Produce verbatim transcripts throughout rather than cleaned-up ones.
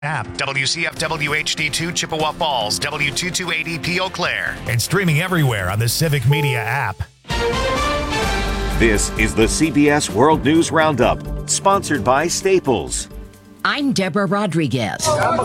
App, W C F W H D two Chippewa Falls, W two two eight zero P Eau Claire, and streaming everywhere on the Civic Media app. This is the C B S World News Roundup, sponsored by Staples. I'm Deborah Rodriguez.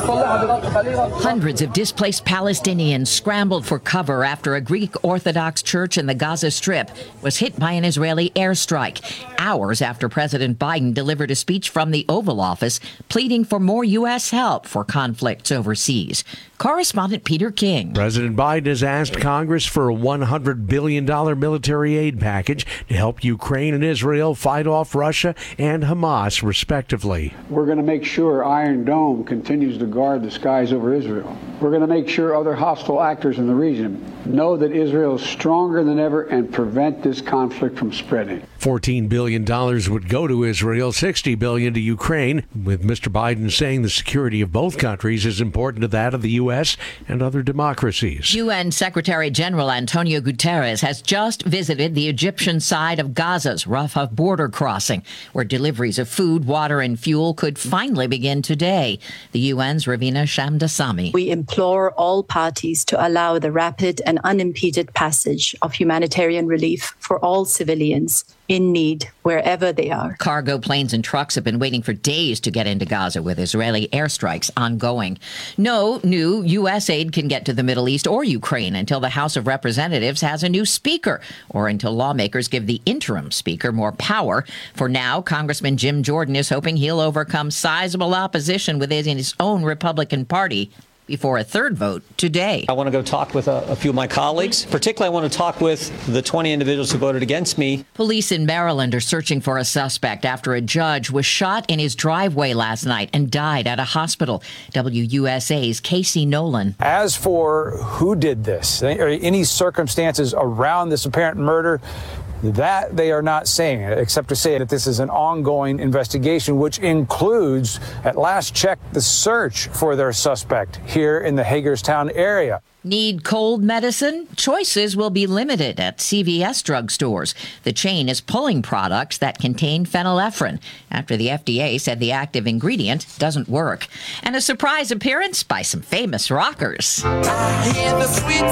Hundreds of displaced Palestinians scrambled for cover after a Greek Orthodox church in the Gaza Strip was hit by an Israeli airstrike, hours after President Biden delivered a speech from the Oval Office pleading for more U S help for conflicts overseas. Correspondent Peter King. President Biden has asked Congress for a one hundred billion dollars military aid package to help Ukraine and Israel fight off Russia and Hamas, respectively. We're going to make sure Iron Dome continues to guard the skies over Israel. We're going to make sure other hostile actors in the region know that Israel is stronger than ever and prevent this conflict from spreading. fourteen billion dollars would go to Israel, sixty billion dollars to Ukraine, with Mister Biden saying the security of both countries is important to that of the U S and other democracies. U N Secretary General Antonio Guterres has just visited the Egyptian side of Gaza's Rafah border crossing, where deliveries of food, water, and fuel could finally begin today. The U N's Ravina Shamdasani. We implore all parties to allow the rapid and unimpeded passage of humanitarian relief for all civilians in need wherever they are. Cargo planes and trucks have been waiting for days to get into Gaza, with Israeli airstrikes ongoing. No new U S aid can get to the Middle East or Ukraine until the House of Representatives has a new speaker, or until lawmakers give the interim speaker more power. For now, Congressman Jim Jordan is hoping he'll overcome sizable opposition within his own Republican Party before a third vote today. I want to go talk with a, a few of my colleagues. Particularly, I want to talk with the twenty individuals who voted against me. Police in Maryland are searching for a suspect after a judge was shot in his driveway last night and died at a hospital. W U S A's Casey Nolan. As for who did this, or any circumstances around this apparent murder, that they are not saying, except to say that this is an ongoing investigation, which includes, at last check, the search for their suspect here in the Hagerstown area. Need cold medicine? Choices will be limited at C V S drugstores. The chain is pulling products that contain phenylephrine after the F D A said the active ingredient doesn't work. And a surprise appearance by some famous rockers. I hear the sweet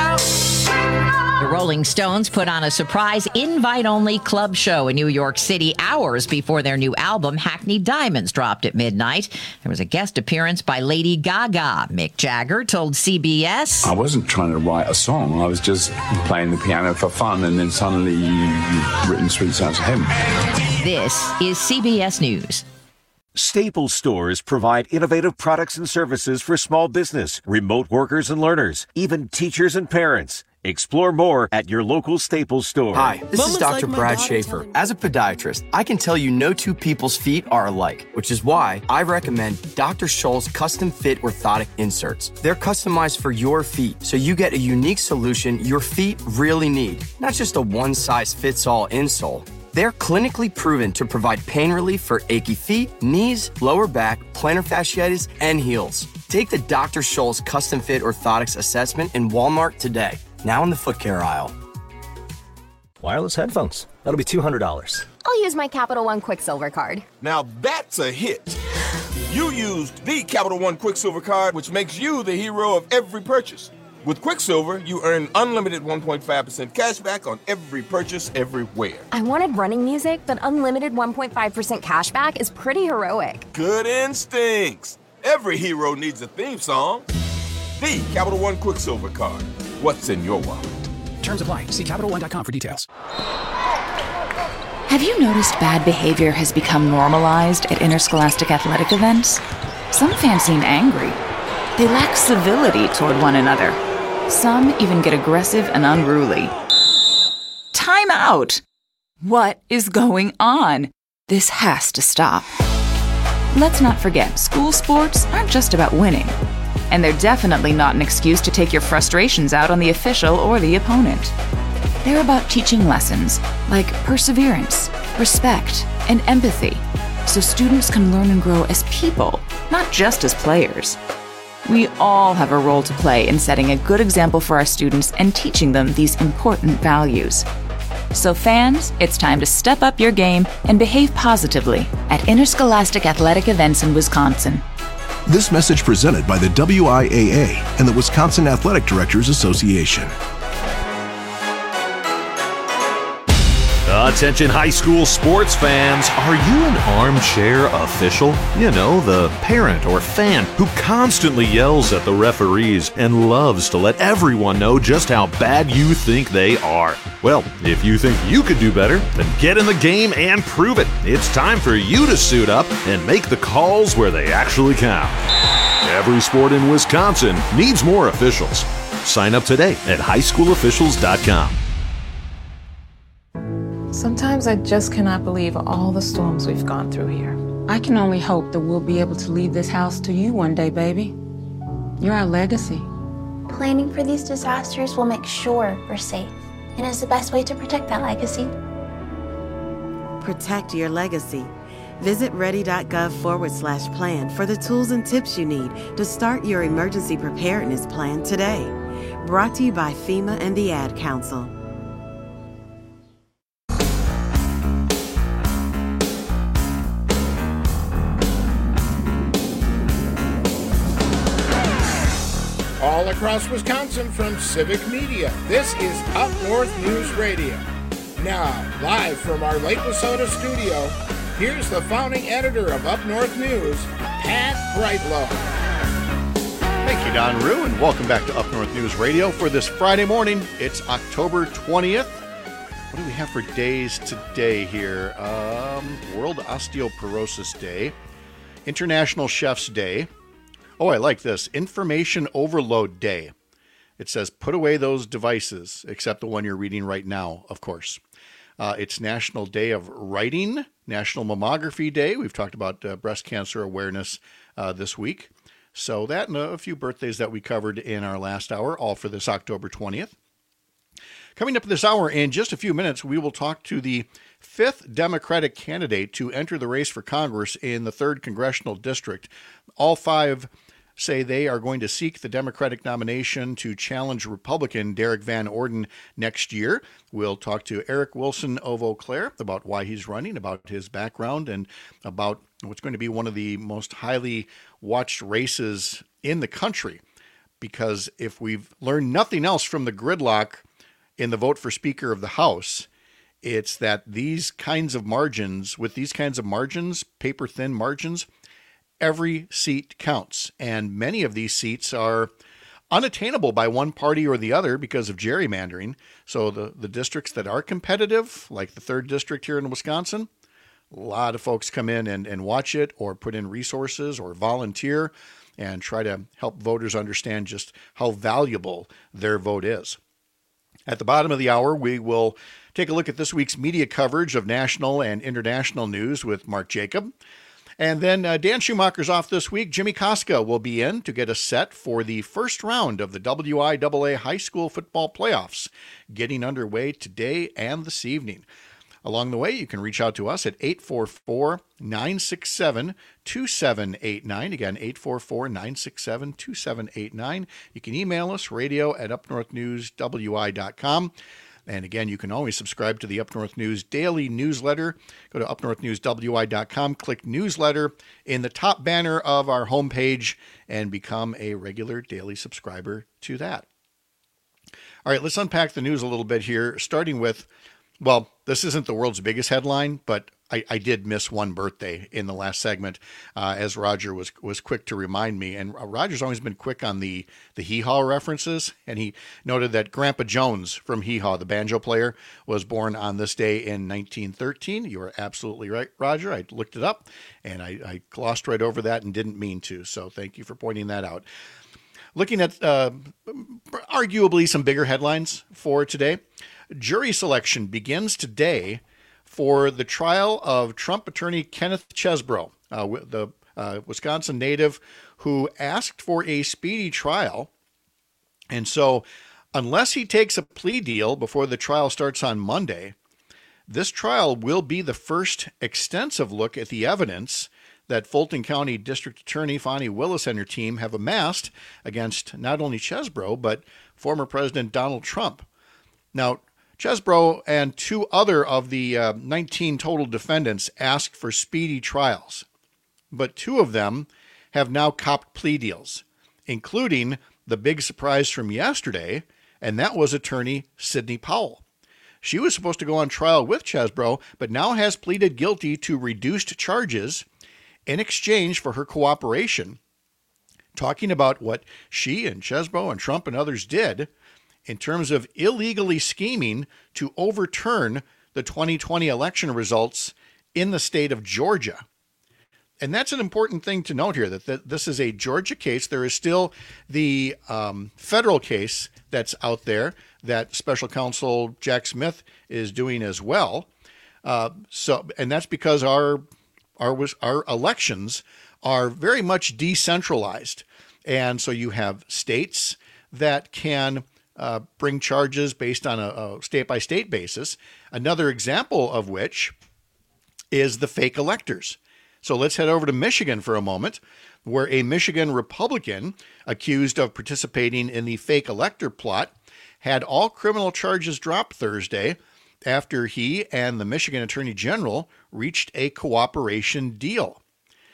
sound. The Rolling Stones put on a surprise invite-only club show in New York City hours before their new album, Hackney Diamonds, dropped at midnight. There was a guest appearance by Lady Gaga. Mick Jagger told C B S, I wasn't trying to write a song. I was just playing the piano for fun, and then suddenly you, you've written Sweet Sounds of Heaven. This is C B S News. Staples stores provide innovative products and services for small business, remote workers and learners, even teachers and parents. Explore more at your local Staples store. Hi, this Mama's is Doctor like Brad Schaefer. As a podiatrist, I can tell you no two people's feet are alike, which is why I recommend Doctor Scholl's custom fit orthotic inserts. They're customized for your feet, so you get a unique solution your feet really need, not just a one-size-fits-all insole. They're clinically proven to provide pain relief for achy feet, knees, lower back, plantar fasciitis, and heels. Take the Doctor Scholl's custom fit orthotics assessment in Walmart today. Now in the foot care aisle. Wireless headphones. That'll be two hundred dollars. I'll use my Capital One Quicksilver card. Now that's a hit. You used the Capital One Quicksilver card, which makes you the hero of every purchase. With Quicksilver, you earn unlimited one point five percent cash back on every purchase everywhere. I wanted running music, but unlimited one point five percent cash back is pretty heroic. Good instincts. Every hero needs a theme song. The Capital One Quicksilver card. What's in your wallet? Terms apply. See Capital One dot com for details. Have you noticed bad behavior has become normalized at interscholastic athletic events? Some fans seem angry. They lack civility toward one another. Some even get aggressive and unruly. Time out! What is going on? This has to stop. Let's not forget, school sports aren't just about winning. And they're definitely not an excuse to take your frustrations out on the official or the opponent. They're about teaching lessons like perseverance, respect, and empathy, so students can learn and grow as people, not just as players. We all have a role to play in setting a good example for our students and teaching them these important values. So fans, it's time to step up your game and behave positively at interscholastic athletic events in Wisconsin. This message presented by the W I A A and the Wisconsin Athletic Directors Association. Attention high school sports fans, are you an armchair official? You know, the parent or fan who constantly yells at the referees and loves to let everyone know just how bad you think they are. Well, if you think you could do better, then get in the game and prove it. It's time for you to suit up and make the calls where they actually count. Every sport in Wisconsin needs more officials. Sign up today at high school officials dot com. Sometimes I just cannot believe all the storms we've gone through here. I can only hope that we'll be able to leave this house to you one day, baby. You're our legacy. Planning for these disasters will make sure we're safe, and is the best way to protect that legacy. Protect your legacy. Visit ready.gov forward slash plan for the tools and tips you need to start your emergency preparedness plan today. Brought to you by FEMA and the Ad Council. All across Wisconsin from Civic Media, this is Up North News Radio. Now, live from our Lake Wissota studio, here's the founding editor of Up North News, Pat Brightlow. Thank you, Don Rue, and welcome back to Up North News Radio for this Friday morning. It's October twentieth. What do we have for days today here? Um, World Osteoporosis Day, International Chef's Day. Oh, I like this. Information Overload Day. It says, put away those devices, except the one you're reading right now, of course. Uh, it's National Day of Writing, National Mammography Day. We've talked about uh, breast cancer awareness uh, this week. So that and a few birthdays that we covered in our last hour, all for this October twentieth. Coming up this hour, in just a few minutes, we will talk to the fifth Democratic candidate to enter the race for Congress in the third Congressional District. All five say they are going to seek the Democratic nomination to challenge Republican Derek Van Orden next year. We'll talk to Eric Wilson of Eau Claire about why he's running, about his background, and about what's going to be one of the most highly watched races in the country. Because if we've learned nothing else from the gridlock in the vote for Speaker of the House, it's that these kinds of margins, with these kinds of margins, paper-thin margins, every seat counts. And many of these seats are unattainable by one party or the other because of gerrymandering. So the, the districts that are competitive, like the third district here in Wisconsin, a lot of folks come in and, and watch it or put in resources or volunteer and try to help voters understand just how valuable their vote is. At the bottom of the hour, we will take a look at this week's media coverage of national and international news with Mark Jacob. And then uh, Dan Schumacher's off this week. Jimmy Koska will be in to get us set for the first round of the W I A A high school football playoffs, getting underway today and this evening. Along the way, you can reach out to us at eight four four, nine six seven, two seven eight nine. Again, eight four four, nine six seven, two seven eight nine. You can email us, radio at up north news w i dot com. And again, you can always subscribe to the Up North News daily newsletter. Go to up north news w i dot com, click newsletter in the top banner of our homepage, and become a regular daily subscriber to that. All right, let's unpack the news a little bit here, starting with, well, this isn't the world's biggest headline, but I, I did miss one birthday in the last segment, uh, as Roger was was quick to remind me. And Roger's always been quick on the, the Hee Haw references, and he noted that Grandpa Jones from Hee Haw, the banjo player, was born on this day in nineteen thirteen. You are absolutely right, Roger. I looked it up, and I, I glossed right over that and didn't mean to, so thank you for pointing that out. Looking at uh, arguably some bigger headlines for today, jury selection begins today for the trial of Trump attorney Kenneth Chesebro, uh, the uh, Wisconsin native who asked for a speedy trial. And so unless he takes a plea deal before the trial starts on Monday, this trial will be the first extensive look at the evidence that Fulton County District Attorney Fani Willis and her team have amassed against not only Chesebro, but former President Donald Trump. Now, Chesebro and two other of the uh, nineteen total defendants asked for speedy trials, but two of them have now copped plea deals, including the big surprise from yesterday, and that was attorney Sidney Powell. She was supposed to go on trial with Chesbro, but now has pleaded guilty to reduced charges in exchange for her cooperation, talking about what she and Chesbro and Trump and others did in terms of illegally scheming to overturn the twenty twenty election results in the state of Georgia. And that's an important thing to note here, that, that this is a Georgia case. There is still the um, federal case that's out there that Special Counsel Jack Smith is doing as well. Uh, so, and that's because our our our elections are very much decentralized, and so you have states that can uh, bring charges based on a, a state-by-state basis. Another example of which is the fake electors. So let's head over to Michigan for a moment, where a Michigan Republican accused of participating in the fake elector plot had all criminal charges dropped Thursday after he and the Michigan Attorney General reached a cooperation deal.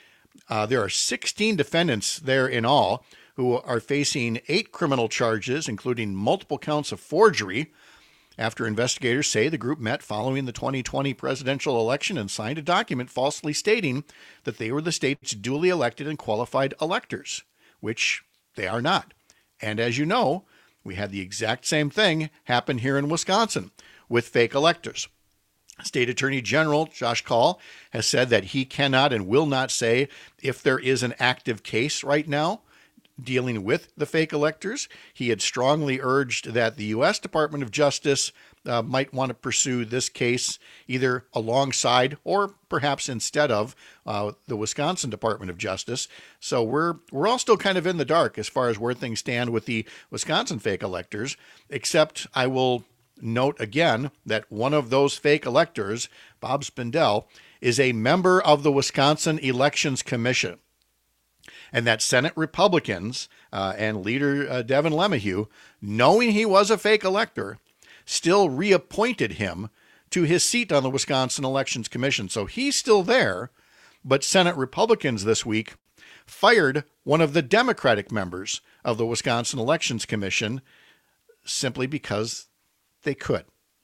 Uh, there are sixteen defendants there in all who are facing eight criminal charges, including multiple counts of forgery, after investigators say the group met following the twenty twenty presidential election and signed a document falsely stating that they were the state's duly elected and qualified electors, which they are not. And as you know, we had the exact same thing happen here in Wisconsin with fake electors. State Attorney General Josh Kaul has said that he cannot and will not say if there is an active case right now dealing with the fake electors. He had strongly urged that the U S Department of Justice uh, might want to pursue this case either alongside or perhaps instead of uh, the Wisconsin Department of Justice. So we're we're all still kind of in the dark as far as where things stand with the Wisconsin fake electors, except I will note again that one of those fake electors, Bob Spindell, is a member of the Wisconsin Elections Commission. And that Senate Republicans uh, and leader uh, Devin LeMahieu, knowing he was a fake elector, still reappointed him to his seat on the Wisconsin Elections Commission. So he's still there, but Senate Republicans this week fired one of the Democratic members of the Wisconsin Elections Commission simply because they could.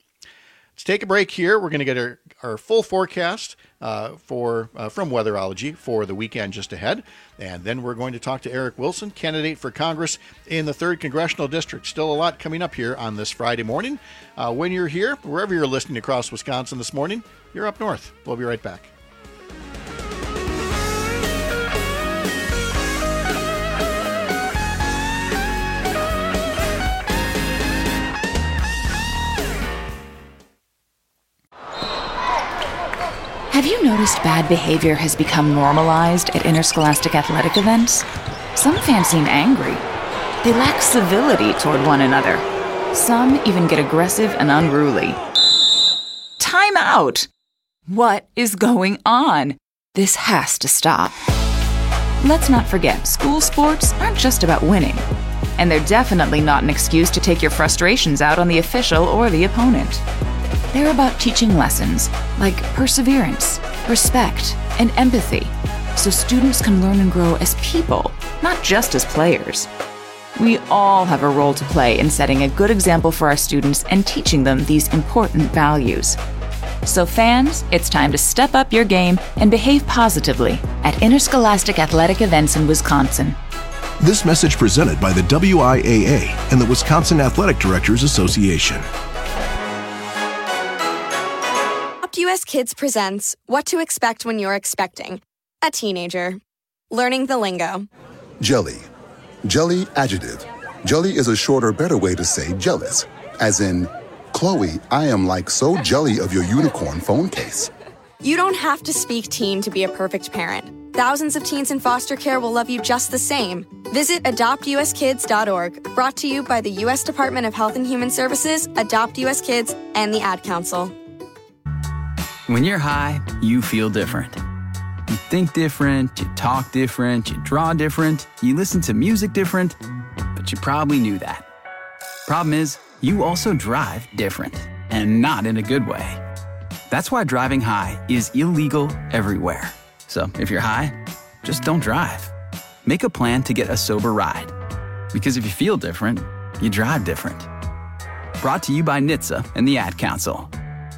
Let's take a break here. We're going to get our, our full forecast uh, for uh, from Weatherology for the weekend just ahead. And then we're going to talk to Eric Wilson, candidate for Congress in the third Congressional District. Still a lot coming up here on this Friday morning. Uh, when you're here, wherever you're listening across Wisconsin this morning, you're up north. We'll be right back. Have you noticed bad behavior has become normalized at interscholastic athletic events? Some fans seem angry. They lack civility toward one another. Some even get aggressive and unruly. Time out! What is going on? This has to stop. Let's not forget, school sports aren't just about winning. And they're definitely not an excuse to take your frustrations out on the official or the opponent. They're about teaching lessons like perseverance, respect, and empathy, so students can learn and grow as people, not just as players. We all have a role to play in setting a good example for our students and teaching them these important values. So fans, it's time to step up your game and behave positively at interscholastic athletic events in Wisconsin. This message presented by the W I A A and the Wisconsin Athletic Directors Association. U S Kids presents What to Expect When You're Expecting a Teenager. Learning the lingo. Jelly. Jelly adjective. Jelly is a shorter, better way to say jealous. As in, Chloe, I am like so jelly of your unicorn phone case. You don't have to speak teen to be a perfect parent. Thousands of teens in foster care will love you just the same. Visit adopt u s kids dot org, brought to you by the U S Department of Health and Human Services, Adopt U S Kids, and the Ad Council. When you're high, you feel different. You think different, you talk different, you draw different, you listen to music different, but you probably knew that. Problem is, you also drive different, and not in a good way. That's why driving high is illegal everywhere. So if you're high, just don't drive. Make a plan to get a sober ride. Because if you feel different, you drive different. Brought to you by N H T S A and the Ad Council.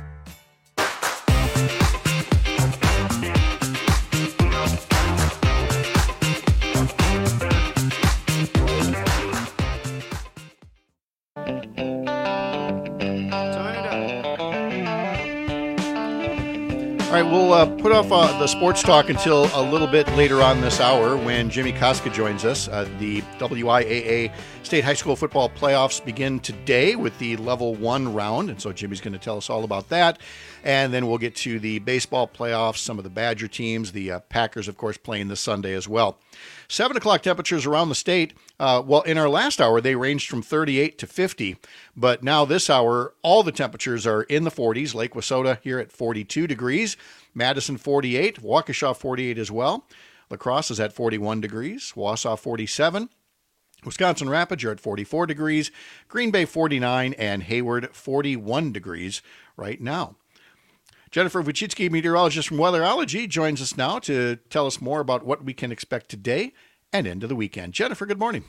All right, we'll uh, put off uh, the sports talk until a little bit later on this hour when Jimmy Koska joins us. Uh, the W I A A State High School Football Playoffs begin today with the Level one round, and so Jimmy's going to tell us all about that. And then we'll get to the baseball playoffs, some of the Badger teams, the uh, Packers, of course, playing this Sunday as well. seven o'clock temperatures around the state. Uh, well, in our last hour, they ranged from thirty-eight to fifty. But now this hour, all the temperatures are in the forties. Lake Wissota here at forty-two degrees. Madison forty-eight. Waukesha forty-eight as well. La Crosse is at forty-one degrees. Wausau forty-seven. Wisconsin Rapids are at forty-four degrees. Green Bay forty-nine. And Hayward forty-one degrees right now. Jennifer Wojcicki, meteorologist from Weatherology, joins us now to tell us more about what we can expect today and into the weekend. Jennifer, good morning.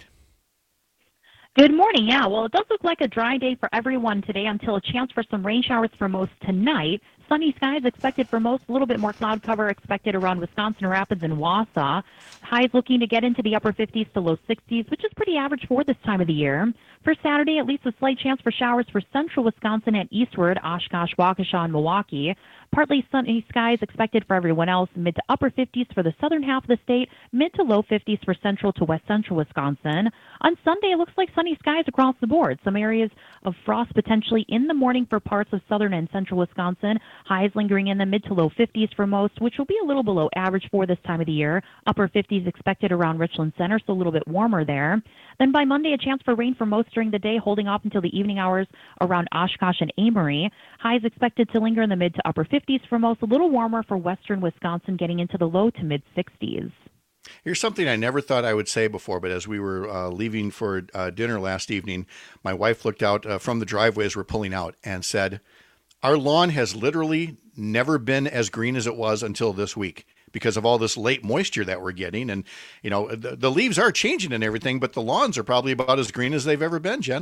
Good morning. Yeah, well, it does look like a dry day for everyone today until a chance for some rain showers for most tonight. Sunny skies expected for most, a little bit more cloud cover expected around Wisconsin Rapids and Wausau. Highs looking to get into the upper fifties to low sixties, which is pretty average for this time of the year. For Saturday, at least a slight chance for showers for central Wisconsin and eastward, Oshkosh, Waukesha, and Milwaukee. Partly sunny skies expected for everyone else, mid to upper fifties for the southern half of the state, mid to low fifties for central to west central Wisconsin. On Sunday, it looks like sunny skies across the board. Some areas of frost potentially in the morning for parts of southern and central Wisconsin. Highs lingering in the mid to low fifties for most, which will be a little below average for this time of the year. Upper fifties expected around Richland Center, so a little bit warmer there. Then by Monday, a chance for rain for most during the day, holding off until the evening hours around Oshkosh and Amory. Highs expected to linger in the mid to upper fifties for most, a little warmer for western Wisconsin, getting into the low to mid sixties. Here's something I never thought I would say before, but as we were uh, leaving for uh, dinner last evening, my wife looked out uh, from the driveway as we're pulling out and said, our lawn has literally never been as green as it was until this week because of all this late moisture that we're getting. And, you know, the, the leaves are changing and everything, but the lawns are probably about as green as they've ever been, Jen.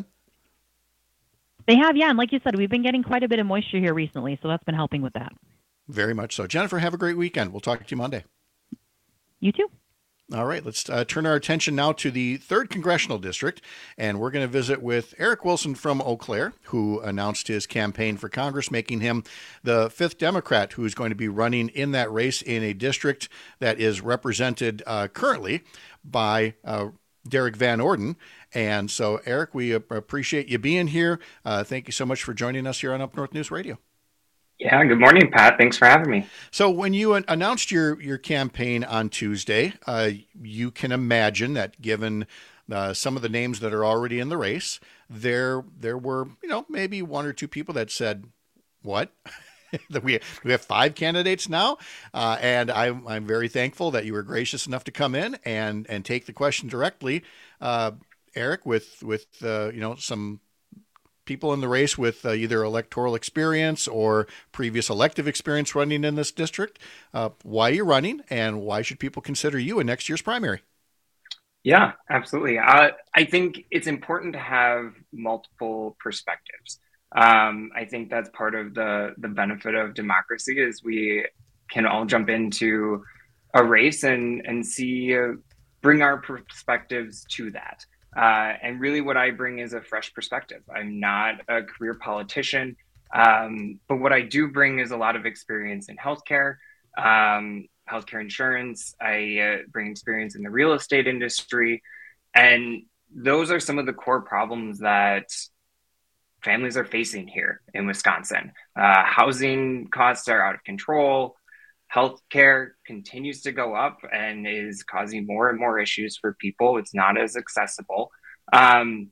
They have, yeah. And like you said, we've been getting quite a bit of moisture here recently, so that's been helping with that. Very much so. Jennifer, have a great weekend. We'll talk to you Monday. You too. All right, let's uh, turn our attention now to the third Congressional District, and we're going to visit with Eric Wilson from Eau Claire, who announced his campaign for Congress, making him the fifth Democrat who's going to be running in that race in a district that is represented uh, currently by uh, Derek Van Orden. And so, Eric, we appreciate you being here. Uh, thank you so much for joining us here on Up North News Radio. Yeah, good morning, Pat. Thanks for having me. So when you announced your, your campaign on Tuesday, uh, you can imagine that given uh, some of the names that are already in the race, there there were, you know, maybe one or two people that said, what? that we, we have five candidates now? Uh, and I'm, I'm very thankful that you were gracious enough to come in and, and take the question directly, uh, Eric, with, with uh, you know, some people in the race with uh, either electoral experience or previous elective experience running in this district. Uh, why are you running, and why should people consider you in next year's primary? Yeah, absolutely. Uh, I think it's important to have multiple perspectives. Um, I think that's part of the, the benefit of democracy is we can all jump into a race and, and see, uh, bring our perspectives to that. Uh, and really what I bring is a fresh perspective. I'm not a career politician, um, but what I do bring is a lot of experience in healthcare, um, healthcare insurance. I uh, bring experience in the real estate industry. And those are some of the core problems that families are facing here in Wisconsin. Uh, housing costs are out of control. Healthcare continues to go up and is causing more and more issues for people. It's not as accessible. Um,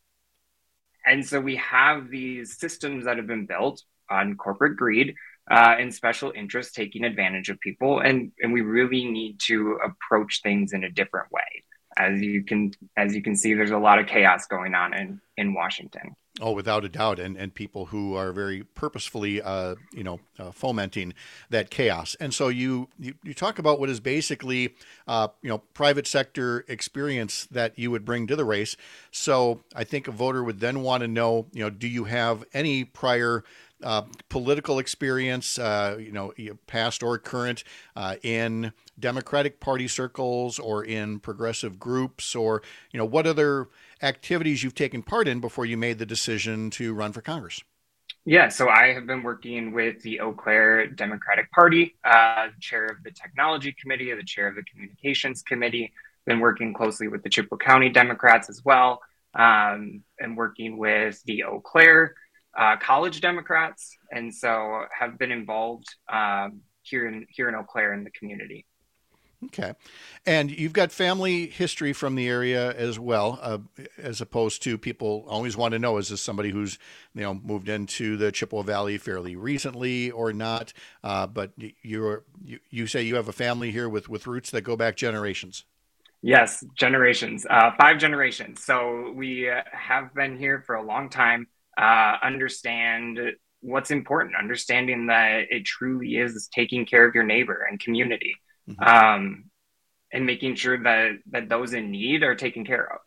and so we have these systems that have been built on corporate greed uh, and special interests taking advantage of people. And, and we really need to approach things in a different way. as you can as you can see, there's a lot of chaos going on in, in Washington. Oh, without a doubt, and and people who are very purposefully, uh, you know, uh, fomenting that chaos. And so you, you you talk about what is basically, uh, you know, private sector experience that you would bring to the race. So I think a voter would then want to know, you know, do you have any prior uh, political experience, uh, you know, past or current, uh, in Democratic Party circles or in progressive groups, or, you know, what other activities you've taken part in before you made the decision to run for Congress? Yeah, so I have been working with the Eau Claire Democratic Party, uh, chair of the Technology Committee, the chair of the Communications Committee, been working closely with the Chippewa County Democrats as well, um, and working with the Eau Claire uh, College Democrats, and so have been involved um, here in here in Eau Claire in the community. Okay. And you've got family history from the area as well, uh, as opposed to people always want to know, is this somebody who's, you know, moved into the Chippewa Valley fairly recently or not? Uh, but you're, you, you say you have a family here with, with roots that go back generations. Yes, generations, uh, five generations. So we uh, have been here for a long time, uh, understand what's important, understanding that it truly is taking care of your neighbor and community. Mm-hmm. Um, and making sure that, that those in need are taken care of.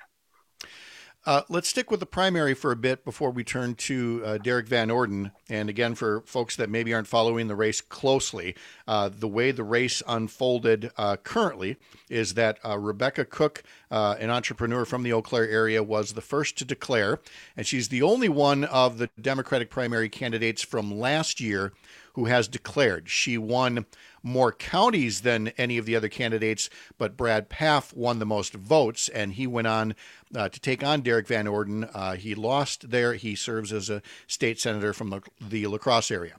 Uh, let's stick with the primary for a bit before we turn to uh, Derrick Van Orden. And again, for folks that maybe aren't following the race closely, uh, the way the race unfolded uh, currently is that uh, Rebecca Cook, uh, an entrepreneur from the Eau Claire area, was the first to declare. And she's the only one of the Democratic primary candidates from last year who has declared. She won more counties than any of the other candidates, but Brad Pfaff won the most votes, and he went on uh, to take on Derrick Van Orden. Uh, he lost there. He serves as a state senator from the, the La Crosse area.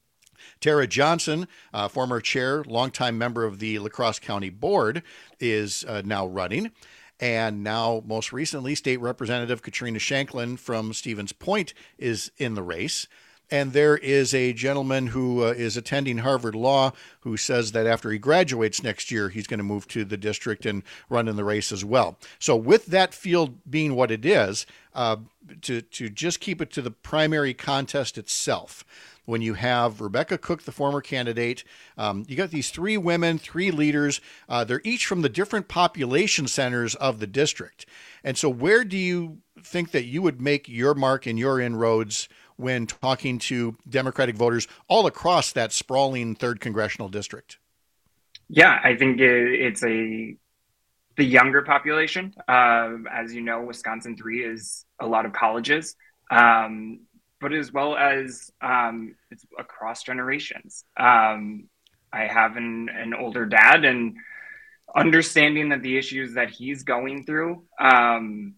Tara Johnson, uh, former chair, longtime member of the La Crosse County Board, is uh, now running. And now, most recently, State Representative Katrina Shanklin from Stevens Point is in the race. And there is a gentleman who uh, is attending Harvard Law who says that after he graduates next year, he's going to move to the district and run in the race as well. So with that field being what it is, uh, to, to just keep it to the primary contest itself, when you have Rebecca Cook, the former candidate, um, you got these three women, three leaders. Uh, they're each from the different population centers of the district. And so where do you think that you would make your mark and your inroads when talking to Democratic voters all across that sprawling third congressional district? Yeah, I think it's a the younger population. Uh, as you know, Wisconsin three is a lot of colleges, um, but as well as um, it's across generations. Um, I have an, an older dad, and understanding that the issues that he's going through um,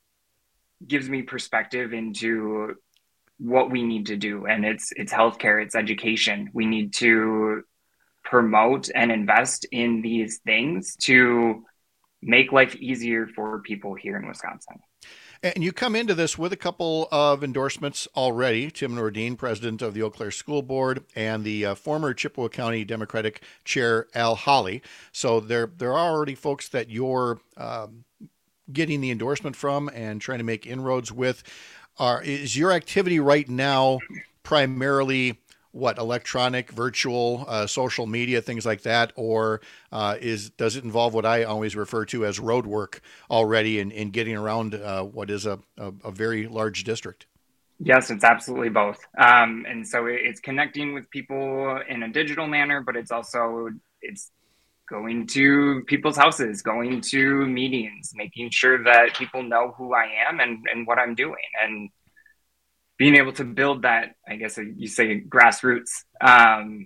gives me perspective into what we need to do. And it's it's healthcare, it's education. We need to promote and invest in these things to make life easier for people here in Wisconsin. And you come into this with a couple of endorsements already. Tim Nordine, president of the Eau Claire School Board, and the uh, former Chippewa County Democratic Chair Al Holly. So there, there are already folks that you're um, getting the endorsement from and trying to make inroads with. Are, is your activity right now primarily what, electronic, virtual, uh, social media, things like that, or uh, is does it involve what I always refer to as road work already in, in getting around uh, what is a, a, a very large district? Yes, it's absolutely both. Um, and so it's connecting with people in a digital manner, but it's also it's going to people's houses, going to meetings, making sure that people know who I am and, and what I'm doing, and being able to build that, I guess you say, grassroots um,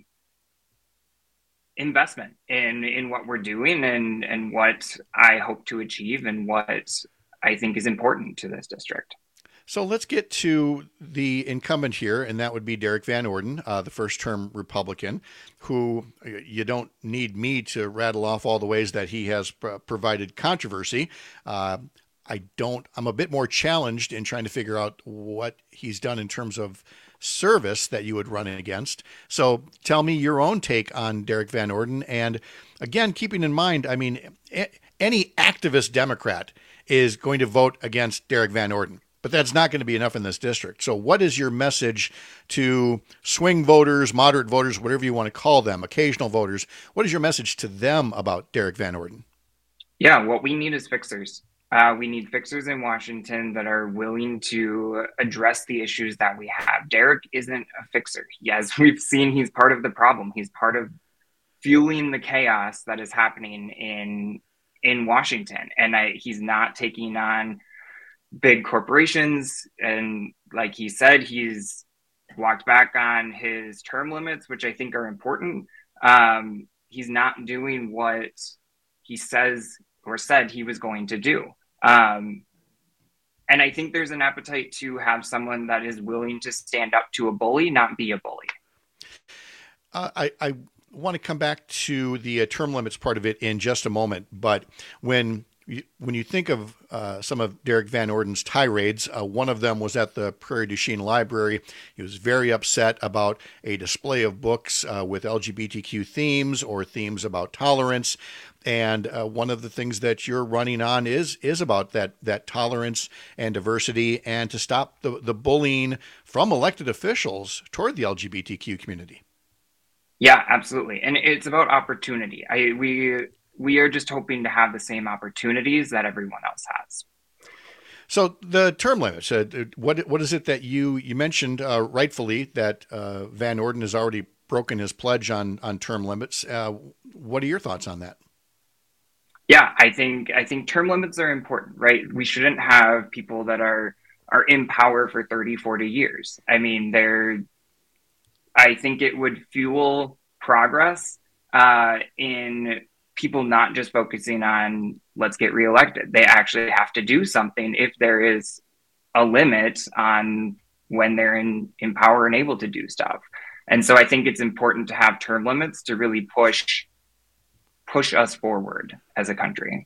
investment in, in what we're doing and, and what I hope to achieve and what I think is important to this district. So let's get to the incumbent here, and that would be Derrick Van Orden, uh, the first-term Republican, who you don't need me to rattle off all the ways that he has pr- provided controversy. Uh, I don't, I'm a bit more challenged in trying to figure out what he's done in terms of service that you would run against. So tell me your own take on Derrick Van Orden. And again, keeping in mind, I mean, any activist Democrat is going to vote against Derek Van Orden. But that's not going to be enough in this district. So what is your message to swing voters, moderate voters, whatever you want to call them, occasional voters? What is your message to them about Derek Van Orden? Yeah, what we need is fixers. Uh, we need fixers in Washington that are willing to address the issues that we have. Derek isn't a fixer. Yes, we've seen he's part of the problem. He's part of fueling the chaos that is happening in in Washington. And I, he's not taking on big corporations. And like he said, he's walked back on his term limits, which I think are important. Um, he's not doing what he says or said he was going to do. Um, and I think there's an appetite to have someone that is willing to stand up to a bully, not be a bully. Uh, I, I want to come back to the uh, term limits part of it in just a moment. But when you, when you think of uh, some of Derek Van Orden's tirades, uh, one of them was at the Prairie du Chien Library. He was very upset about a display of books uh, with L G B T Q themes or themes about tolerance. And uh, one of the things that you're running on is is about that that tolerance and diversity, and to stop the, the bullying from elected officials toward the L G B T Q community. Yeah, absolutely. And it's about opportunity. I we we are just hoping to have the same opportunities that everyone else has. So the term limits, uh, what what is it that you you mentioned uh, rightfully that uh, Van Orden has already broken his pledge on on term limits. Uh, what are your thoughts on that? Yeah, I think I think term limits are important, right? We shouldn't have people that are are in power for thirty, forty years. I mean, they're I think it would fuel progress uh, in people not just focusing on let's get reelected. They actually have to do something if there is a limit on when they're in, in power and able to do stuff. And so I think it's important to have term limits to really push push us forward as a country.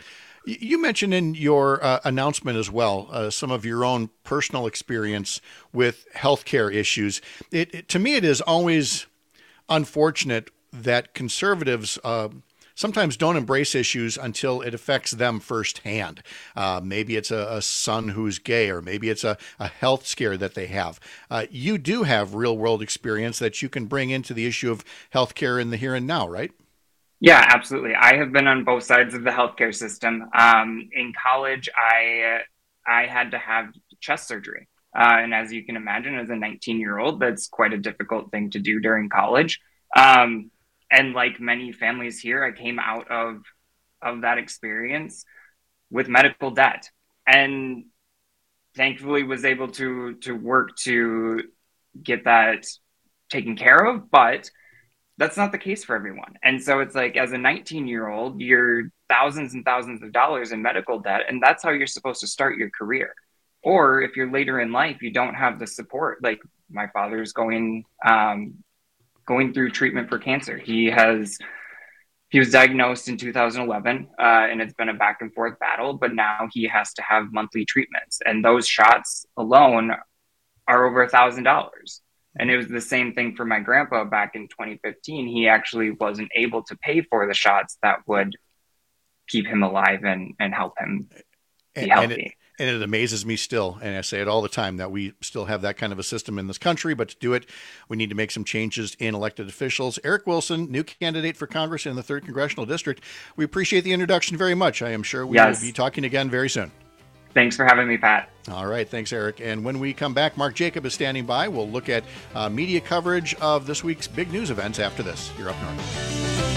You mentioned in your uh, announcement as well uh, some of your own personal experience with healthcare issues. It, it, to me, it is always unfortunate that conservatives uh, sometimes don't embrace issues until it affects them firsthand. Uh, maybe it's a, a son who's gay, or maybe it's a, a health scare that they have. Uh, you do have real-world experience that you can bring into the issue of healthcare in the here and now, right? Yeah, absolutely. I have been on both sides of the healthcare system. Um, in college, I I had to have chest surgery. Uh, and as you can imagine, as a nineteen-year-old, that's quite a difficult thing to do during college. Um, and like many families here, I came out of of that experience with medical debt. And thankfully was able to to work to get that taken care of. But that's not the case for everyone. And so it's like, as a nineteen year old, you're thousands and thousands of dollars in medical debt. And that's how you're supposed to start your career. Or if you're later in life, you don't have the support. Like my father's going, um, going through treatment for cancer. He has, he was diagnosed in two thousand eleven uh, and it's been a back and forth battle, but now he has to have monthly treatments. And those shots alone are over a thousand dollars. And it was the same thing for my grandpa back in twenty fifteen. He actually wasn't able to pay for the shots that would keep him alive and, and help him be and, healthy. And it, and it amazes me still, and I say it all the time, that we still have that kind of a system in this country. But to do it, we need to make some changes in elected officials. Eric Wilson, new candidate for Congress in the third Congressional District. We appreciate the introduction very much. I am sure we yes. will be talking again very soon. Thanks for having me, Pat. All right. Thanks, Eric. And when we come back, Mark Jacob is standing by. We'll look at uh, media coverage of this week's big news events after this. You're up north.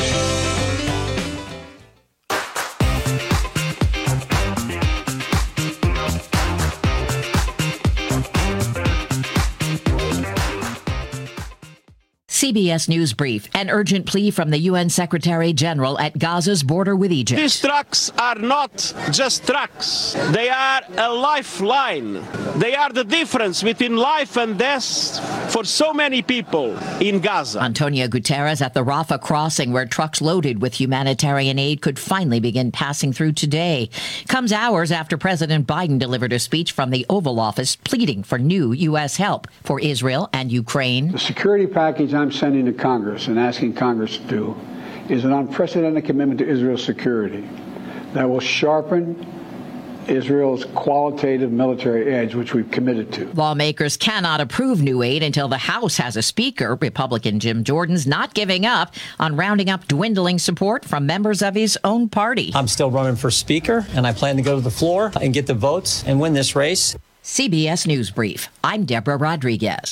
C B S News Brief. An urgent plea from the U N Secretary General at Gaza's border with Egypt. These trucks are not just trucks. They are a lifeline. They are the difference between life and death for so many people in Gaza. Antonio Guterres at the Rafah crossing, where trucks loaded with humanitarian aid could finally begin passing through today, comes hours after President Biden delivered a speech from the Oval Office pleading for new U S help for Israel and Ukraine. The security package I'm sending to Congress and asking Congress to do is an unprecedented commitment to Israel's security that will sharpen Israel's qualitative military edge, which we've committed to. Lawmakers cannot approve new aid until the House has a speaker. Republican Jim Jordan's not giving up on rounding up dwindling support from members of his own party. I'm still running for speaker, and I plan to go to the floor and get the votes and win this race. C B S News Brief. I'm Deborah Rodriguez.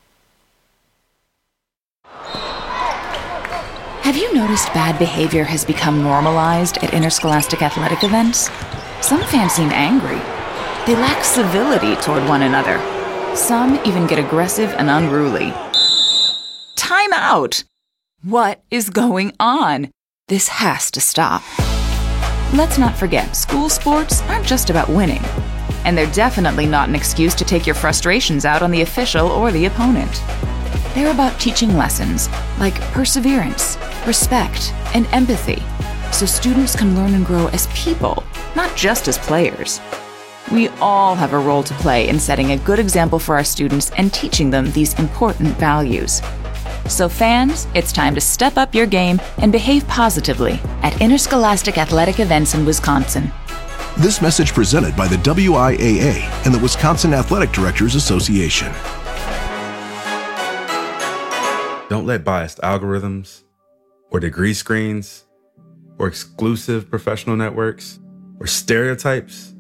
Have you noticed bad behavior has become normalized at interscholastic athletic events? Some fans seem angry. They lack civility toward one another. Some even get aggressive and unruly. Time out! What is going on? This has to stop. Let's not forget, school sports aren't just about winning. And they're definitely not an excuse to take your frustrations out on the official or the opponent. They're about teaching lessons like perseverance, respect, and empathy, so students can learn and grow as people, not just as players. We all have a role to play in setting a good example for our students and teaching them these important values. So fans, it's time to step up your game and behave positively at interscholastic athletic events in Wisconsin. This message presented by the W I A A and the Wisconsin Athletic Directors Association. Don't let biased algorithms or degree screens or exclusive professional networks or stereotypes.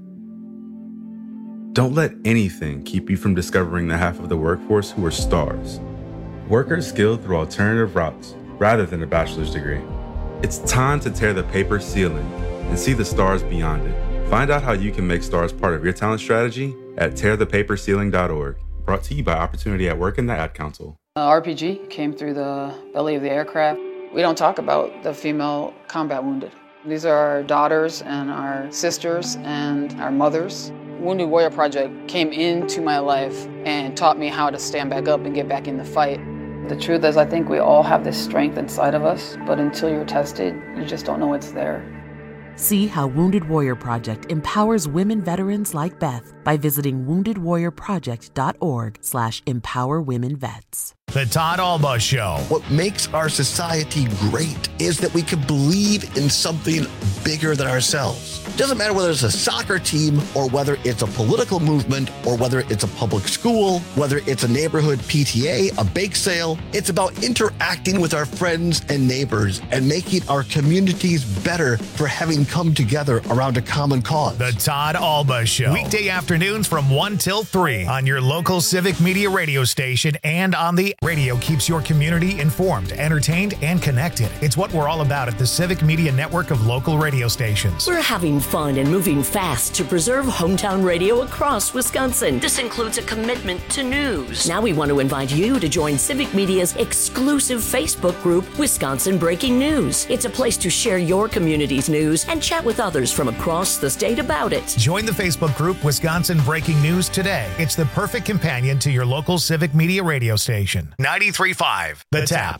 Don't let anything keep you from discovering the half of the workforce who are stars. Workers skilled through alternative routes rather than a bachelor's degree. It's time to tear the paper ceiling and see the stars beyond it. Find out how you can make stars part of your talent strategy at tear the paper ceiling dot org. Brought to you by Opportunity at Work and the Ad Council. Uh, R P G came through the belly of the aircraft. We don't talk about the female combat wounded. These are our daughters and our sisters and our mothers. Wounded Warrior Project came into my life and taught me how to stand back up and get back in the fight. The truth is, I think we all have this strength inside of us, but until you're tested, you just don't know it's there. See how Wounded Warrior Project empowers women veterans like Beth by visiting wounded warrior project dot org slash empower women vets. The Todd Alba Show. What makes our society great is that we can believe in something bigger than ourselves. It doesn't matter whether it's a soccer team or whether it's a political movement or whether it's a public school, whether it's a neighborhood P T A, a bake sale. It's about interacting with our friends and neighbors and making our communities better for having come together around a common cause. The Todd Alba Show. Weekday afternoons from one till three on your local Civic Media radio station and on the radio. Keeps your community informed, entertained, and connected. It's what we're all about at the Civic Media network of local radio stations. We're having fun and moving fast to preserve hometown radio across Wisconsin. This includes a commitment to news. Now we want to invite you to join Civic Media's exclusive Facebook group, Wisconsin Breaking News. It's a place to share your community's news and chat with others from across the state about it. Join the Facebook group Wisconsin Breaking News today. It's the perfect companion to your local Civic Media radio station. ninety-three point five The Tap.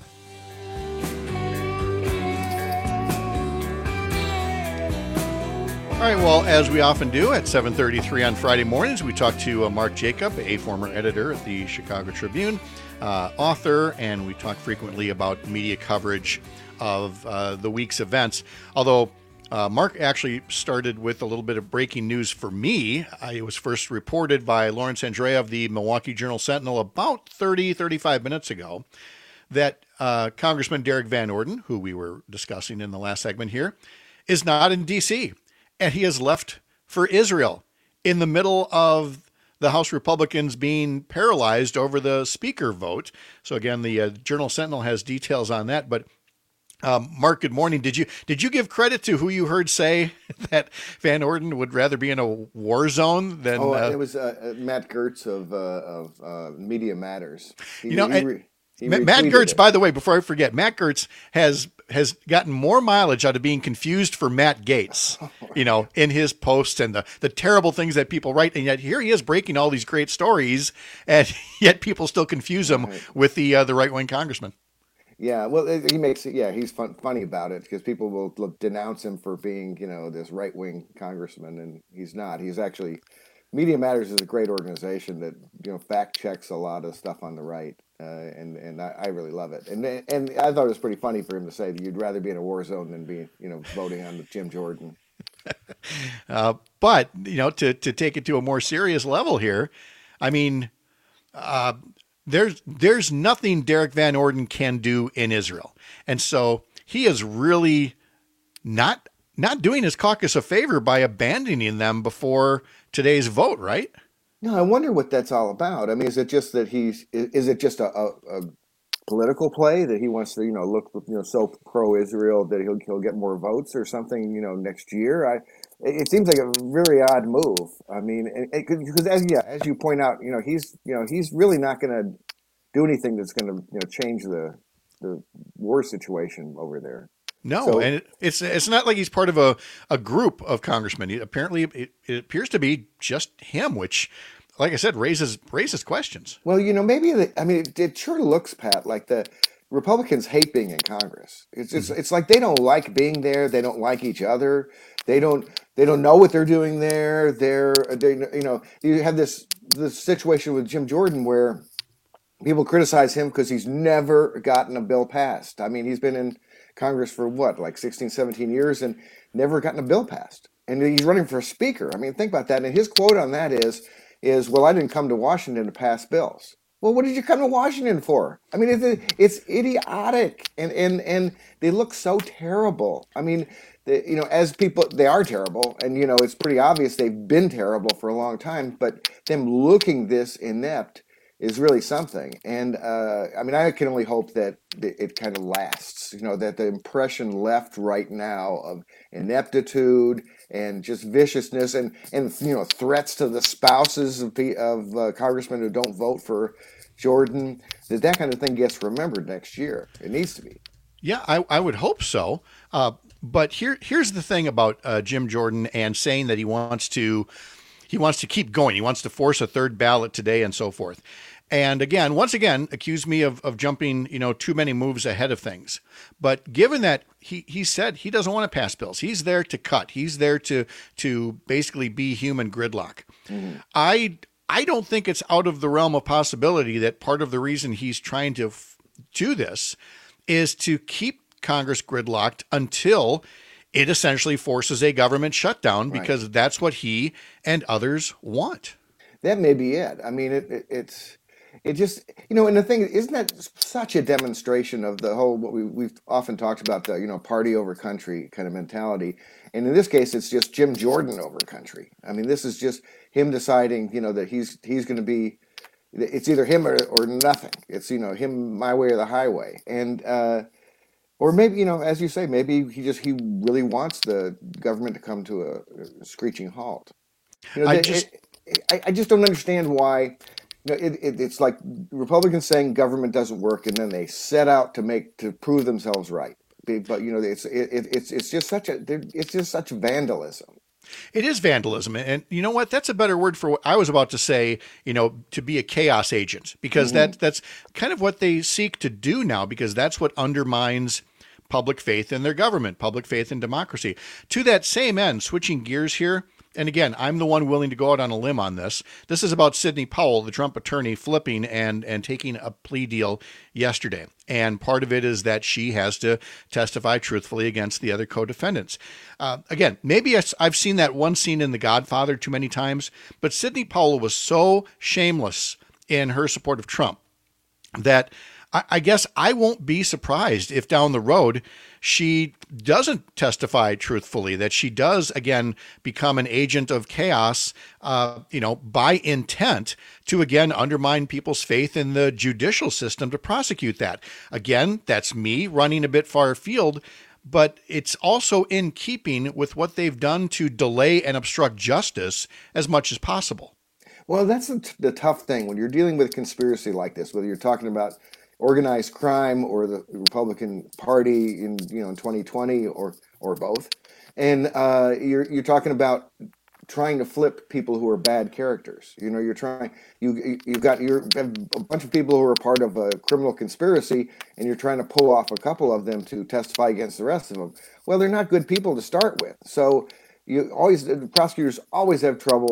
All right, well, as we often do at seven thirty-three on Friday mornings, we talk to uh, Mark Jacob, a former editor at the Chicago Tribune, uh, author, and we talk frequently about media coverage of uh, the week's events. Although uh, Mark actually started with a little bit of breaking news for me. Uh, it was first reported by Lawrence Andrea of the Milwaukee Journal-Sentinel about thirty, thirty-five minutes ago that uh, Congressman Derek Van Orden, who we were discussing in the last segment here, is not in D C, and he has left for Israel in the middle of the House Republicans being paralyzed over the speaker vote. So again, the uh, Journal-Sentinel has details on that. But um, Mark, good morning. Did you did you give credit to who you heard say that Van Orden would rather be in a war zone than? Oh, uh, it was uh, Matt Gertz of uh, of uh, Media Matters. He, you know, he re- he Matt Gertz. it. By the way, before I forget, Matt Gertz has has gotten more mileage out of being confused for Matt Gaetz, you know, in his posts and the, the terrible things that people write. And yet here he is breaking all these great stories, and yet people still confuse him right. with the uh, the right-wing congressman. Yeah, well, he makes it, yeah, he's fun, funny about it because people will look, denounce him for being, you know, this right-wing congressman, and he's not. He's actually, Media Matters is a great organization that, you know, fact checks a lot of stuff on the right. uh, and and I, I really love it. And and I thought it was pretty funny for him to say that you'd rather be in a war zone than be, you know, voting on Jim Jordan. uh, but you know, to to take it to a more serious level here, I mean, uh, there's there's nothing Derek Van Orden can do in Israel, and so he is really not not doing his caucus a favor by abandoning them before today's vote, right? No, I wonder what that's all about. I mean, is it just that he's is it just a, a, a political play that he wants to, you know, look, you know, so pro-Israel that he'll he'll get more votes or something, you know, next year? I it seems like a very odd move. I mean, because as yeah, as you point out, you know, he's you know he's really not going to do anything that's going to, you know, change the the war situation over there. No, So- and it, it's it's not like he's part of a, a group of congressmen. He, apparently, it, it appears to be just him, which, like I said, raises raises questions. Well, you know, maybe the, I mean, it, it sure looks, Pat, like the Republicans hate being in Congress. It's it's, it's like they don't like being there. They don't like each other. They don't they don't know what they're doing there. They're they, you know, you have this this situation with Jim Jordan where people criticize him because he's never gotten a bill passed. I mean, he's been in Congress for what, like sixteen, seventeen years and never gotten a bill passed. And he's running for speaker. I mean, think about that. And his quote on that is, is, well, I didn't come to Washington to pass bills. Well, what did you come to Washington for? I mean, it's, it's idiotic. And, and, and they look so terrible. I mean, the, you know, as people, they are terrible. And, you know, it's pretty obvious they've been terrible for a long time. But them looking this inept is really something. And uh, I mean, I can only hope that it, it kind of lasts, you know, that the impression left right now of ineptitude and just viciousness and, and you know, threats to the spouses of, the, of uh, congressmen who don't vote for Jordan, that that kind of thing gets remembered next year. It needs to be. Yeah, I, I would hope so. Uh, but here here's the thing about uh, Jim Jordan and saying that he wants to he wants to keep going. He wants to force a third ballot today and so forth. And again, once again, accuse me of, of jumping, you know, too many moves ahead of things. But given that he, he said he doesn't want to pass bills, he's there to cut. He's there to to basically be human gridlock. Mm-hmm. I I don't think it's out of the realm of possibility that part of the reason he's trying to f- do this is to keep Congress gridlocked until it essentially forces a government shutdown, Right. because that's what he and others want. That may be it. I mean, it, it it's it just, you know, and the thing, isn't that such a demonstration of the whole, what we, we've often talked about, the, you know, party over country kind of mentality. And in this case, it's just Jim Jordan over country. I mean, this is just him deciding, you know, that he's he's going to be, it's either him or, or nothing. It's, you know, him, my way or the highway. And, uh, or maybe, you know, as you say, maybe he just, he really wants the government to come to a, a screeching halt. You know, I the- just- it, I, I just don't understand why. You know, it, it, it's like Republicans saying government doesn't work, and then they set out to make to prove themselves right. But you know, it's it, it's it's just such a it's just such vandalism. It is vandalism. And you know what? That's a better word for what I was about to say, you know, to be a chaos agent, because Mhm. that that's kind of what they seek to do now, because that's what undermines public faith in their government, public faith in democracy. To that same end, switching gears here, and again, I'm the one willing to go out on a limb on this. This is about Sidney Powell, the Trump attorney, flipping and and taking a plea deal yesterday. And part of it is that she has to testify truthfully against the other co-defendants. Uh, again, maybe I've seen that one scene in The Godfather too many times, but Sidney Powell was so shameless in her support of Trump that I, I guess I won't be surprised if down the road she doesn't testify truthfully, that she does, again, become an agent of chaos, uh, you know, by intent to, again, undermine people's faith in the judicial system to prosecute that. Again, that's me running a bit far afield, but it's also in keeping with what they've done to delay and obstruct justice as much as possible. Well, that's the, t- the tough thing when you're dealing with conspiracy like this, whether you're talking about organized crime or the Republican Party in you know in twenty twenty or or both, and uh, you're you're talking about trying to flip people who are bad characters. You know, you're trying you you've got you're have a bunch of people who are part of a criminal conspiracy, and you're trying to pull off a couple of them to testify against the rest of them. Well, they're not good people to start with, so you always the prosecutors always have trouble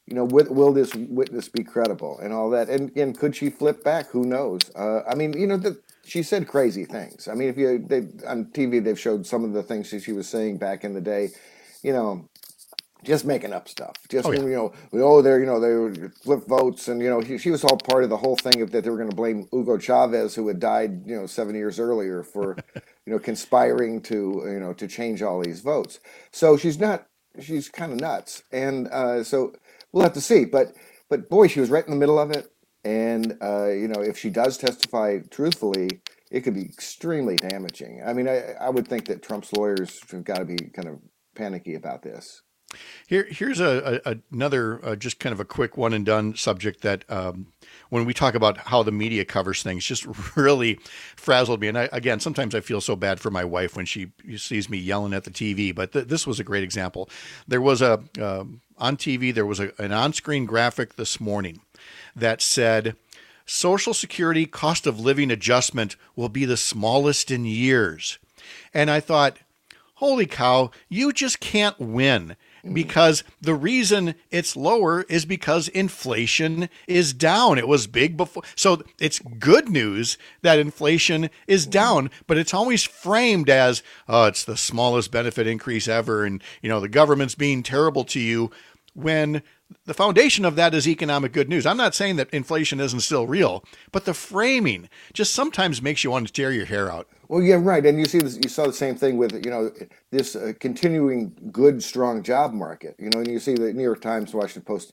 you know, will, will this witness be credible and all that? And and could she flip back? Who knows? Uh, I mean, you know, the, she said crazy things. I mean, if you they, on T V, they've showed some of the things that she was saying back in the day, you know, just making up stuff. Just, oh, yeah. you know, oh, they're, you know, they were flip votes. And, you know, she, she was all part of the whole thing of that they were going to blame Hugo Chavez, who had died, you know, seven years earlier for, you know, conspiring to, you know, to change all these votes. So she's not, she's kind of nuts. And uh, so we'll have to see. But, but boy, she was right in the middle of it. And, uh, you know, if she does testify truthfully, it could be extremely damaging. I mean, I, I would think that Trump's lawyers have got to be kind of panicky about this. Here, here's a, a another uh, just kind of a quick one and done subject that um, when we talk about how the media covers things, just really frazzled me. And I, again, sometimes I feel so bad for my wife when she sees me yelling at the T V. But th- this was a great example. There was a uh, on T V there was a, an on-screen graphic this morning that said, "Social Security cost of living adjustment will be the smallest in years," and I thought, holy cow, you just can't win. Because the reason it's lower is because inflation is down. It was big before. So it's good news that inflation is down, but it's always framed as, oh, it's the smallest benefit increase ever. And, you know, the government's being terrible to you, when the foundation of that is economic good news. I'm not saying that inflation isn't still real, but the framing just sometimes makes you want to tear your hair out. Well, yeah, right. And you see this, you saw the same thing with, you know, this uh, continuing good, strong job market, you know, and you see the New York Times, Washington Post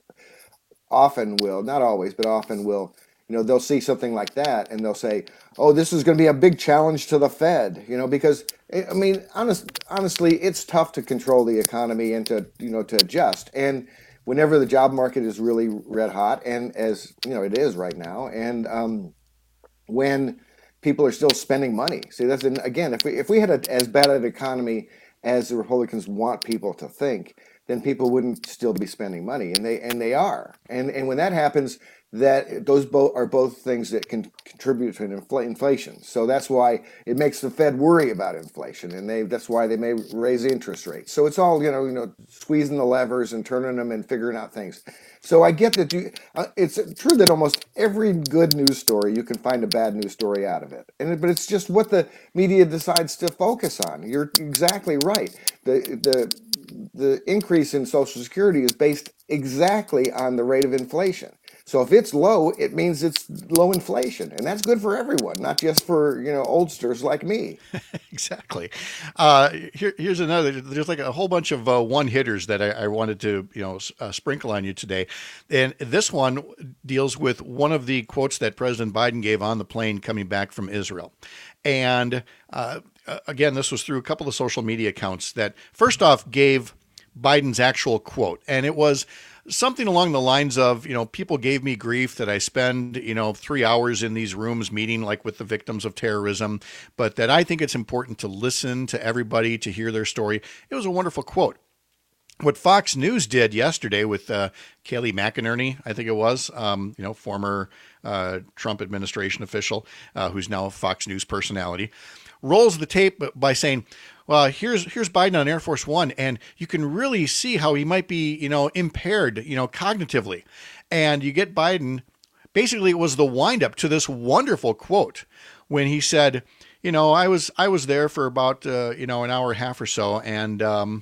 often will, not always, but often will, you know, they'll see something like that and they'll say, oh, this is going to be a big challenge to the Fed, you know, because, I mean, honest, honestly, it's tough to control the economy and to, you know, to adjust. And whenever the job market is really red hot, and as, you know, it is right now, and um, when people are still spending money. See, that's, and again, if we if we had a, as bad an economy as the Republicans want people to think, then people wouldn't still be spending money, and they and they are. And and when that happens, that those both are both things that can contribute to an infl- inflation. So that's why it makes the Fed worry about inflation, and they that's why they may raise interest rates. So it's all, you know, you know, squeezing the levers and turning them and figuring out things. So I get that you. Uh, it's true that almost every good news story you can find a bad news story out of it, and but it's just what the media decides to focus on. You're exactly right. The the the increase in Social Security is based exactly on the rate of inflation. So if it's low, it means it's low inflation, and that's good for everyone, not just for, you know, oldsters like me. Exactly. Uh, here, here's another. There's like a whole bunch of uh, one hitters that I, I wanted to, you know, uh, sprinkle on you today, and this one deals with one of the quotes that President Biden gave on the plane coming back from Israel, and uh, again, this was through a couple of social media accounts that first off gave Biden's actual quote, and it was something along the lines of, you know, people gave me grief that I spend, you know, three hours in these rooms meeting like with the victims of terrorism, but that I think it's important to listen to everybody to hear their story. It was a wonderful quote. What Fox News did yesterday with uh, Kayleigh McEnany, I think it was, um, you know, former uh, Trump administration official uh, who's now a Fox News personality, rolls the tape by saying, well, here's here's Biden on Air Force One, and you can really see how he might be, you know, impaired, you know, cognitively. And you get Biden, basically it was the windup to this wonderful quote when he said, you know, I was I was there for about, uh, you know, an hour and a half or so, and um,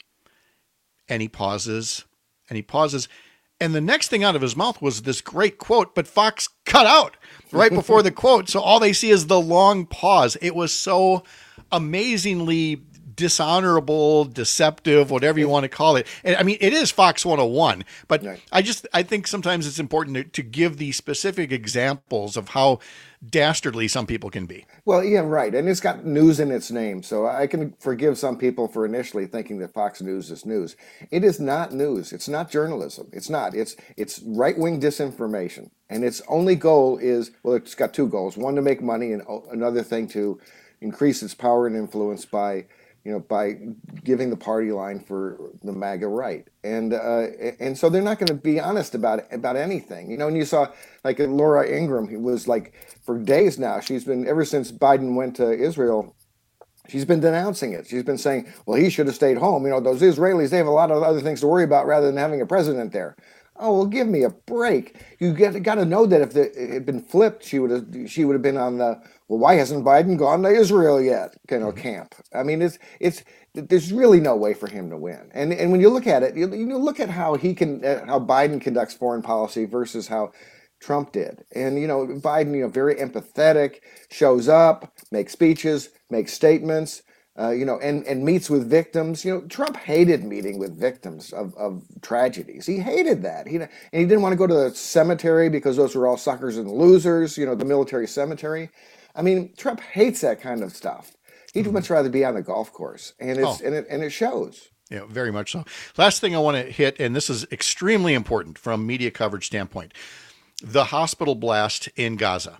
and he pauses, and he pauses, and the next thing out of his mouth was this great quote, but Fox cut out right before the quote, so all they see is the long pause. It was so amazingly dishonorable, deceptive, whatever you want to call it. And I mean, it is Fox one oh one, but right. I just, I think sometimes it's important to, to give the specific examples of how dastardly some people can be. Well, yeah, right. And it's got news in its name. So I can forgive some people for initially thinking that Fox News is news. It is not news. It's not journalism. It's not. It's it's right-wing disinformation. And its only goal is, well, it's got two goals. One, to make money, and another thing to increase its power and influence by, you know, by giving the party line for the MAGA right. And uh, and so they're not going to be honest about about anything. You know, and you saw like Laura Ingraham, who was like for days now, she's been, ever since Biden went to Israel, she's been denouncing it. She's been saying, well, he should have stayed home. You know, those Israelis, they have a lot of other things to worry about rather than having a president there. Oh, well, give me a break. You get got to know that if the, it had been flipped, she would have she would have been on the, well, why hasn't Biden gone to Israel yet? Kind of camp. I mean, it's it's there's really no way for him to win. And and when you look at it, you, you look at how he can uh, how Biden conducts foreign policy versus how Trump did. And you know, Biden, you know, very empathetic, shows up, makes speeches, makes statements. Uh, you know, and, and meets with victims. You know, Trump hated meeting with victims of, of tragedies. He hated that. He and he didn't want to go to the cemetery because those were all suckers and losers. You know, the military cemetery. I mean, Trump hates that kind of stuff. He'd mm-hmm. much rather be on the golf course, and it's oh. and it and it shows. Yeah, very much so. Last thing I want to hit, and this is extremely important from media coverage standpoint: the hospital blast in Gaza.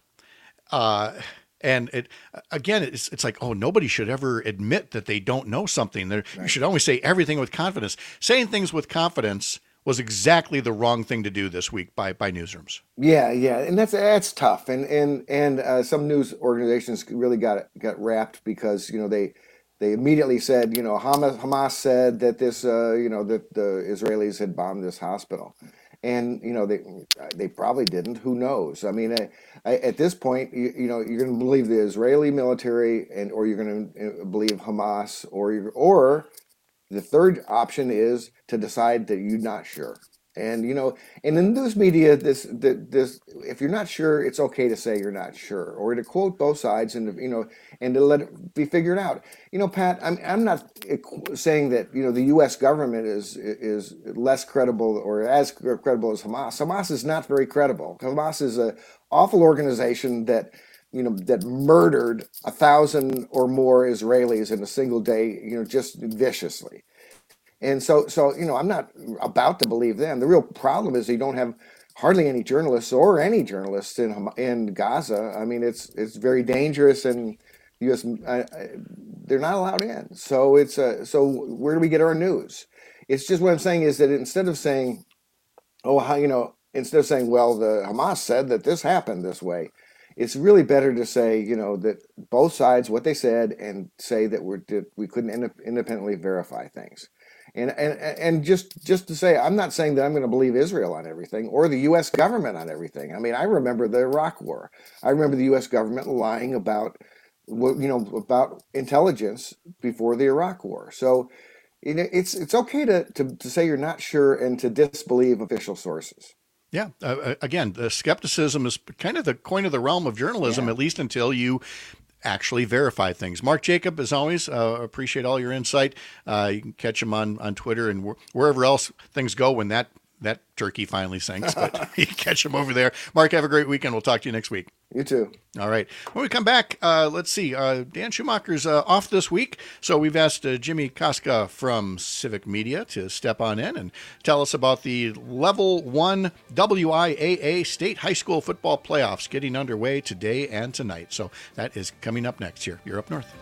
Uh, And it again, it's it's like, oh, nobody should ever admit that they don't know something. Right. You should always say everything with confidence. Saying things with confidence was exactly the wrong thing to do this week by by newsrooms. Yeah, yeah, and that's that's tough. And and and uh, some news organizations really got got wrapped because you know they they immediately said you know Hamas Hamas said that this uh, you know that the Israelis had bombed this hospital. And, you know, they they probably didn't. Who knows? I mean, I, I, at this point, you, you know, you're going to believe the Israeli military and or you're going to believe Hamas or you're, or the third option is to decide that you're not sure. And, you know, and in news media, this, this, if you're not sure, it's okay to say you're not sure or to quote both sides and, you know, and to let it be figured out. You know, Pat, I'm, I'm not saying that, you know, the U S government is, is less credible or as credible as Hamas. Hamas is not very credible. Hamas is an awful organization that, you know, that murdered a thousand or more Israelis in a single day, you know, just viciously. And so, so you know, I'm not about to believe them. The real problem is you don't have hardly any journalists or any journalists in in Gaza. I mean, it's it's very dangerous, and U S I, I, they're not allowed in. So it's uh, so where do we get our news? It's just what I'm saying is that instead of saying, oh, how you know, instead of saying, well, the Hamas said that this happened this way, it's really better to say, you know, that both sides what they said and say that we're that we couldn't ind- independently verify things. And, and and just just to say, I'm not saying that I'm going to believe Israel on everything or the U S government on everything. I mean, I remember the Iraq War. I remember the U S government lying about, you know, about intelligence before the Iraq War. So, you know, it's it's okay to, to, to say you're not sure and to disbelieve official sources. Yeah. Uh, again, the skepticism is kind of the coin of the realm of journalism, yeah. At least until you actually verify things. Mark Jacob, as always, uh, appreciate all your insight. Uh, you can catch him on, on Twitter and wh- wherever else things go when that, that turkey finally sinks. But you can catch him over there. Mark, have a great weekend. We'll talk to you next week. You too. All right. When we come back, uh, let's see. Uh, Dan Schumacher's uh, off this week, so we've asked uh, Jimmy Koska from Civic Media to step on in and tell us about the Level one W I A A State High School Football Playoffs getting underway today and tonight. So that is coming up next here. You're Up North.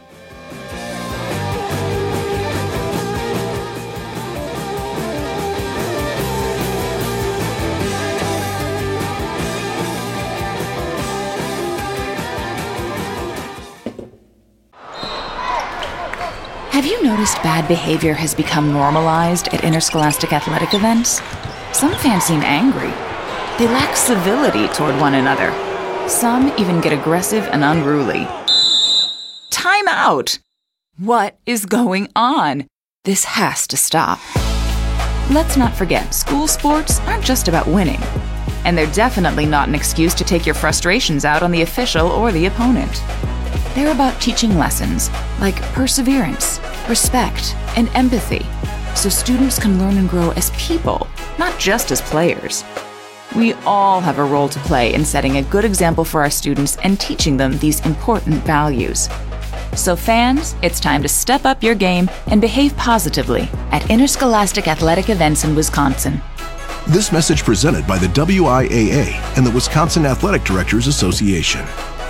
Have you noticed bad behavior has become normalized at interscholastic athletic events? Some fans seem angry. They lack civility toward one another. Some even get aggressive and unruly. Time out! What is going on? This has to stop. Let's not forget, school sports aren't just about winning. And they're definitely not an excuse to take your frustrations out on the official or the opponent. They're about teaching lessons like perseverance, respect, and empathy, so students can learn and grow as people, not just as players. We all have a role to play in setting a good example for our students and teaching them these important values. So fans, it's time to step up your game and behave positively at interscholastic athletic events in Wisconsin. This message presented by the W I A A and the Wisconsin Athletic Directors Association.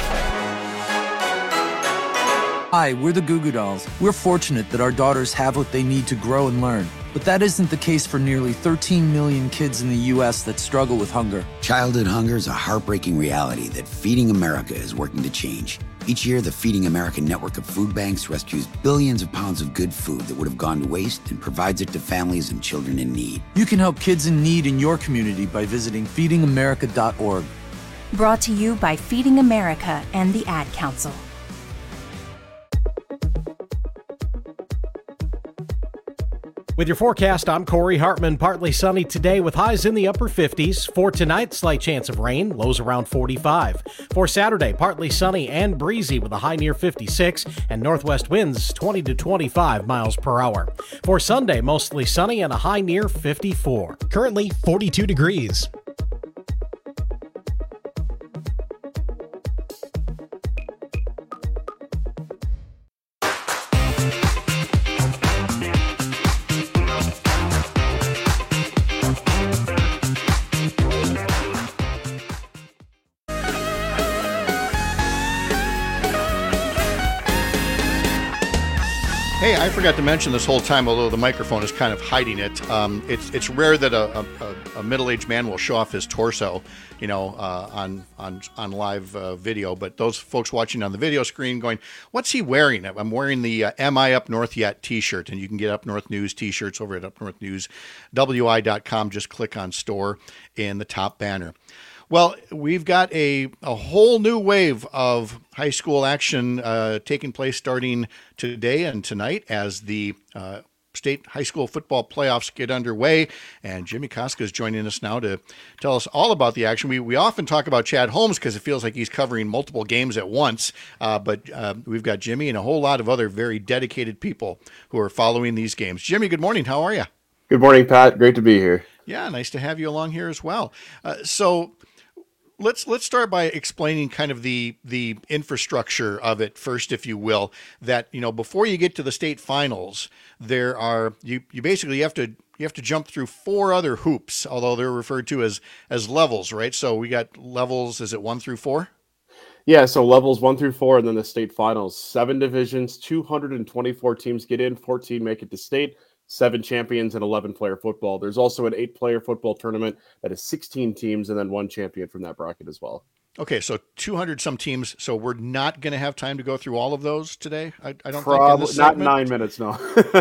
Hi, we're the Goo Goo Dolls. We're fortunate that our daughters have what they need to grow and learn. But that isn't the case for nearly thirteen million kids in the U S that struggle with hunger. Childhood hunger is a heartbreaking reality that Feeding America is working to change. Each year, the Feeding America network of food banks rescues billions of pounds of good food that would have gone to waste and provides it to families and children in need. You can help kids in need in your community by visiting feeding america dot org. Brought to you by Feeding America and the Ad Council. With your forecast, I'm Corey Hartman. Partly sunny today with highs in the upper fifties. For tonight, slight chance of rain, lows around forty-five. For Saturday, partly sunny and breezy with a high near fifty-six and northwest winds twenty to twenty-five miles per hour. For Sunday, mostly sunny and a high near fifty-four. Currently forty-two degrees. Hey, I forgot to mention this whole time, although the microphone is kind of hiding it. Um, it's it's rare that a, a, a middle-aged man will show off his torso, you know, uh, on on on live uh, video. But those folks watching on the video screen going, "What's he wearing?" I'm wearing the uh, "Am I Up North Yet" T-shirt, and you can get Up North News T-shirts over at up north news w i dot com. Just click on store in the top banner. Well, we've got a, a whole new wave of high school action uh, taking place starting today and tonight as the uh, state high school football playoffs get underway. And Jimmy Koska is joining us now to tell us all about the action. We we often talk about Chad Holmes because it feels like he's covering multiple games at once. Uh, but uh, we've got Jimmy and a whole lot of other very dedicated people who are following these games. Jimmy, good morning. How are you? Good morning, Pat. Great to be here. Yeah, nice to have you along here as well. Uh, so... Let's let's start by explaining kind of the the infrastructure of it first, if you will. That, you know, before you get to the state finals, there are you you basically have to you have to jump through four other hoops, although they're referred to as as levels, right? So we got levels. Is it one through four? Yeah, so levels one through four, and then the state finals. Seven divisions, two hundred twenty-four teams get in, fourteen make it to state. Seven champions and eleven player football. There's also an eight player football tournament that is sixteen teams and then one champion from that bracket as well. Okay, so two hundred some teams. So we're not going to have time to go through all of those today. I, I don't Probably, think not nine minutes. No.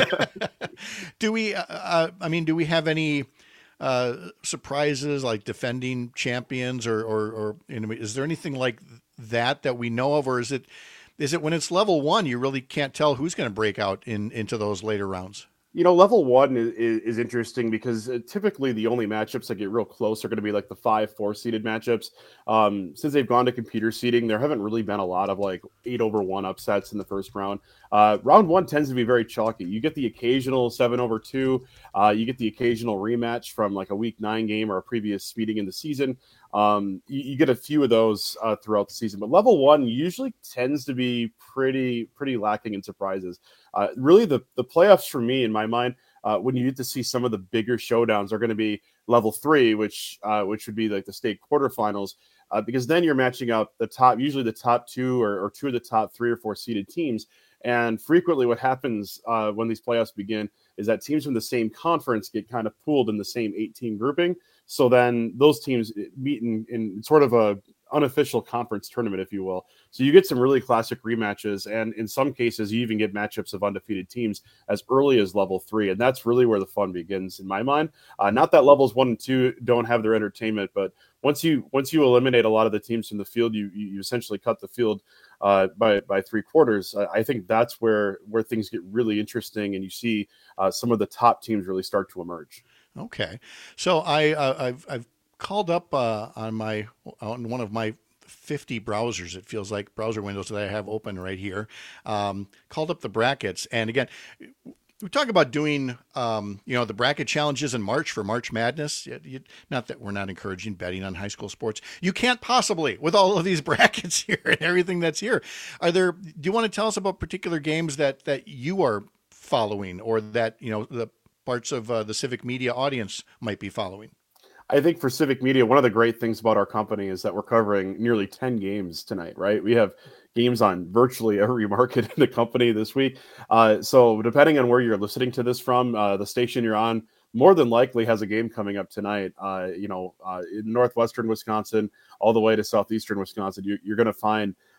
do we? Uh, uh, I mean, do we have any uh, surprises like defending champions, or or, or you know, is there anything like that that we know of, or is it is it when it's level one you really can't tell who's going to break out in into those later rounds? You know, level one is, is, is interesting because uh, typically the only matchups that get real close are going to be like the five, four seeded matchups. Um, since they've gone to computer seeding, there haven't really been a lot of like eight over one upsets in the first round. Uh, round one tends to be very chalky. You get the occasional seven over two. Uh, you get the occasional rematch from like a week nine game or a previous meeting in the season. Um, you, you get a few of those uh, throughout the season, but level one usually tends to be pretty, pretty lacking in surprises. Uh, really, the the playoffs for me, in my mind, uh, when you get to see some of the bigger showdowns, are going to be level three, which uh, which would be like the state quarterfinals, uh, because then you're matching up the top, usually the top two or, or two of the top three or four seeded teams. And frequently, what happens uh, when these playoffs begin is that teams from the same conference get kind of pooled in the same eight-team grouping. So then those teams meet in, in sort of a unofficial conference tournament, if you will. So you get some really classic rematches, and in some cases, you even get matchups of undefeated teams as early as level three, and that's really where the fun begins, in my mind. Uh, not that levels one and two don't have their entertainment, but once you once you eliminate a lot of the teams from the field, you you essentially cut the field uh, by by three quarters. I, I think that's where where things get really interesting, and you see uh, some of the top teams really start to emerge. Okay, so I uh, I've I've called up uh, on my on one of my fifty browsers, it feels like, browser windows that I have open right here, um, called up the brackets. And again, we talk about doing, um, you know, the bracket challenges in March for March Madness. You, you, not that we're not encouraging betting on high school sports. You can't possibly, with all of these brackets here and everything that's here. Are there, do you want to tell us about particular games that, that you are following, or that, you know, the parts of uh, the Civic Media audience might be following? I think for Civic Media, one of the great things about our company is that we're covering nearly ten games tonight, right? We have games on virtually every market in the company this week. Uh, so depending on where you're listening to this from, uh, the station you're on more than likely has a game coming up tonight. Uh, you know, uh, in northwestern Wisconsin, all the way to southeastern Wisconsin, you, you're going to find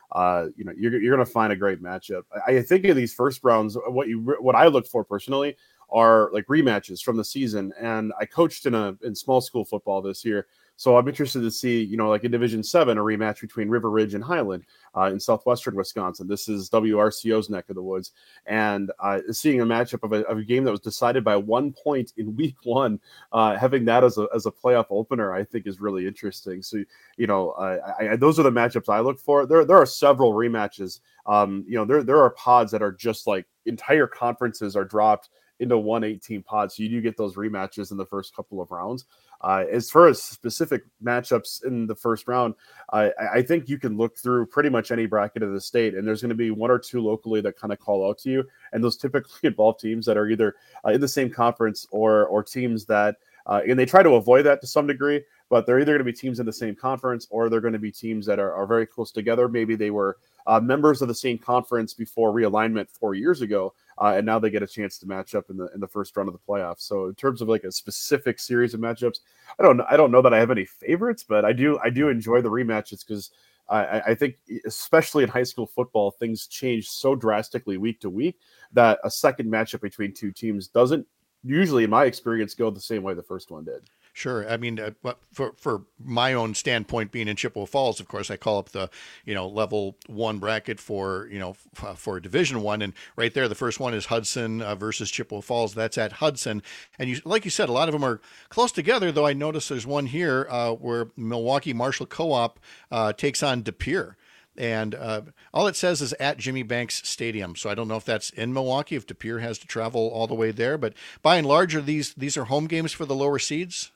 uh, you know, you're, you're going to find a great matchup. I, I think in these first rounds, what you what I look for personally are like rematches from the season. And I coached in a in small school football this year, so I'm interested to see, you know, like in Division Seven, a rematch between River Ridge and Highland uh, in southwestern Wisconsin. This is W R C O's neck of the woods, and uh, seeing a matchup of a, of a game that was decided by one point in week one, uh, having that as a as a playoff opener, I think is really interesting. So, you know, uh, I, I, those are the matchups I look for. There there are several rematches. Um, you know, there there are pods that are just like entire conferences are dropped into one eighteen pod. So you do get those rematches in the first couple of rounds. Uh, as far as specific matchups in the first round, uh, I think you can look through pretty much any bracket of the state, and there's going to be one or two locally that kind of call out to you. And those typically involve teams that are either uh, in the same conference or or teams that, uh, and they try to avoid that to some degree, but they're either going to be teams in the same conference or they're going to be teams that are, are very close together. Maybe they were uh, members of the same conference before realignment four years ago, uh, and now they get a chance to match up in the in the first round of the playoffs. So in terms of like a specific series of matchups, I don't I don't know that I have any favorites, but I do I do enjoy the rematches because I, I think especially in high school football, things change so drastically week to week that a second matchup between two teams doesn't usually, in my experience, go the same way the first one did. Sure. I mean, uh, for for my own standpoint, being in Chippewa Falls, of course, I call up the you know level one bracket for you know f- for Division One, and right there, the first one is Hudson uh, versus Chippewa Falls. That's at Hudson, and you like you said, a lot of them are close together. Though I notice there's one here uh, where Milwaukee Marshall Co-op uh, takes on De Pere. And uh, all it says is at Jimmy Banks Stadium. So I don't know if that's in Milwaukee, if De Pere has to travel all the way there. But by and large, are these these are home games for the lower seeds?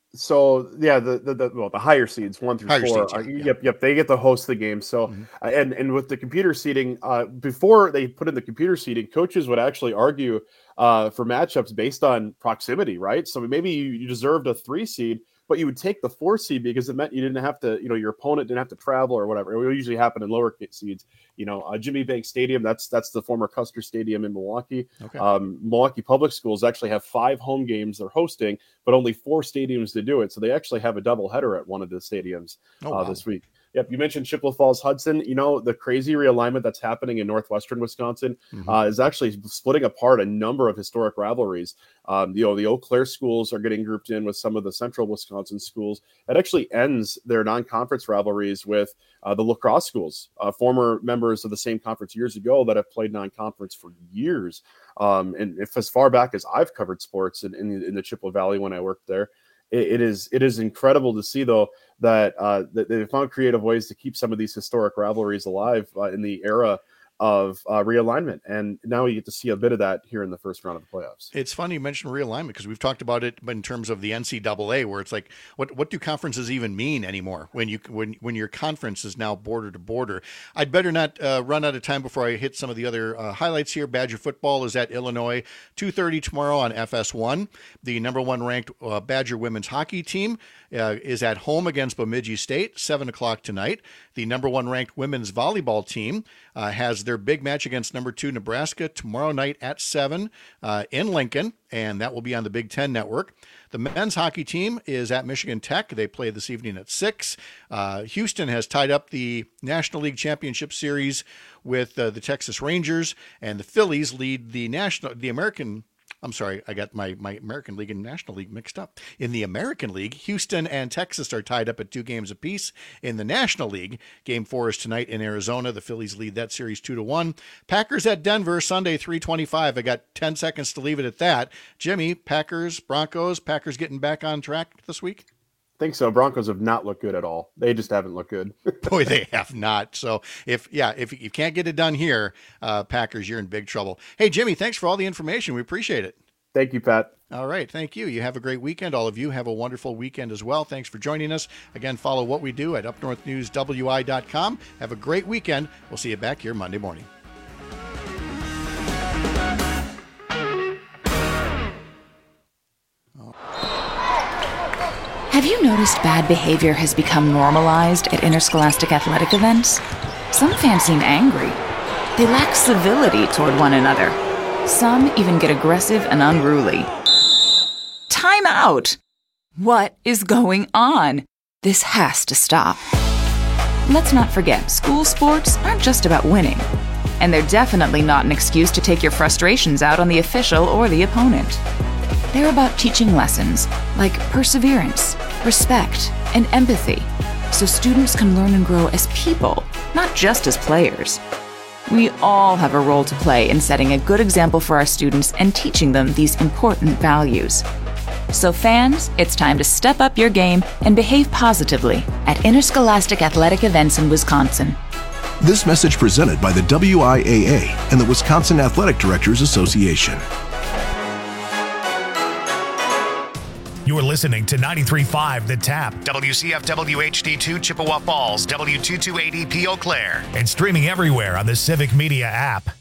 So yeah, the the, the well the higher seeds one through higher four, seeds, are, yeah, yep, yep, they get to host the game. So mm-hmm. uh, and and with the computer seeding, uh, before they put in the computer seeding, coaches would actually argue uh, for matchups based on proximity, right? So maybe you, you deserved a three seed, but you would take the four seed because it meant you didn't have to, you know, your opponent didn't have to travel or whatever. It would usually happen in lower seeds. You know, uh, Jimmy Banks Stadium, that's that's the former Custer Stadium in Milwaukee. Okay. Um, Milwaukee Public Schools actually have five home games they're hosting, but only four stadiums to do it. So they actually have a double header at one of the stadiums oh, uh, wow. this week. Yep, you mentioned Chippewa Falls Hudson. You know, the crazy realignment that's happening in northwestern Wisconsin mm-hmm. uh, is actually splitting apart a number of historic rivalries. Um, you know, the Eau Claire schools are getting grouped in with some of the central Wisconsin schools. That actually ends their non-conference rivalries with uh, the La Crosse schools, uh, former members of the same conference years ago that have played non-conference for years. Um, and if as far back as I've covered sports in, in, in the Chippewa Valley when I worked there, it, it is it is incredible to see, though, that, uh, that they found creative ways to keep some of these historic rivalries alive uh, in the era of uh, realignment. And now you get to see a bit of that here in the first round of the playoffs. It's funny you mentioned realignment because we've talked about it in terms of the N C double A, where it's like, what what do conferences even mean anymore when you when when your conference is now border to border? I'd better not uh, run out of time before I hit some of the other uh, highlights here. Badger football is at Illinois, two thirty tomorrow on F S one. The number one ranked uh, Badger women's hockey team uh, is at home against Bemidji State, seven o'clock tonight. The number one ranked women's volleyball team uh, has their big match against number two Nebraska tomorrow night at seven uh, in Lincoln, and that will be on the Big Ten Network. The men's hockey team is at Michigan Tech. They play this evening at six. Uh, Houston has tied up the National League Championship Series with uh, the Texas Rangers, and the Phillies lead the national, the American. I'm sorry, I got my, my American League and National League mixed up. In the American League, Houston and Texas are tied up at two games apiece. In the National League, Game four is tonight in Arizona. The Phillies lead that series two to one. Packers at Denver, Sunday, three twenty-five. I got ten seconds to leave it at that. Jimmy, Packers, Broncos, Packers getting back on track this week? I think so. Broncos have not looked good at all. They just haven't looked good. Boy, they have not. So if, yeah, if you can't get it done here, uh, Packers, you're in big trouble. Hey, Jimmy, thanks for all the information. We appreciate it. Thank you, Pat. All right. Thank you. You have a great weekend. All of you have a wonderful weekend as well. Thanks for joining us. Again, follow what we do at up north news w i dot com. Have a great weekend. We'll see you back here Monday morning. Have you noticed bad behavior has become normalized at interscholastic athletic events? Some fans seem angry. They lack civility toward one another. Some even get aggressive and unruly. Time out! What is going on? This has to stop. Let's not forget, school sports aren't just about winning. And they're definitely not an excuse to take your frustrations out on the official or the opponent. They're about teaching lessons like perseverance, respect, and empathy, so students can learn and grow as people, not just as players. We all have a role to play in setting a good example for our students and teaching them these important values. So fans, it's time to step up your game and behave positively at interscholastic athletic events in Wisconsin. This message presented by the W I A A and the Wisconsin Athletic Directors Association. You're listening to ninety-three point five The Tap, W C F W H D two Chippewa Falls, W two two eight E P Eau Claire, and streaming everywhere on the Civic Media app.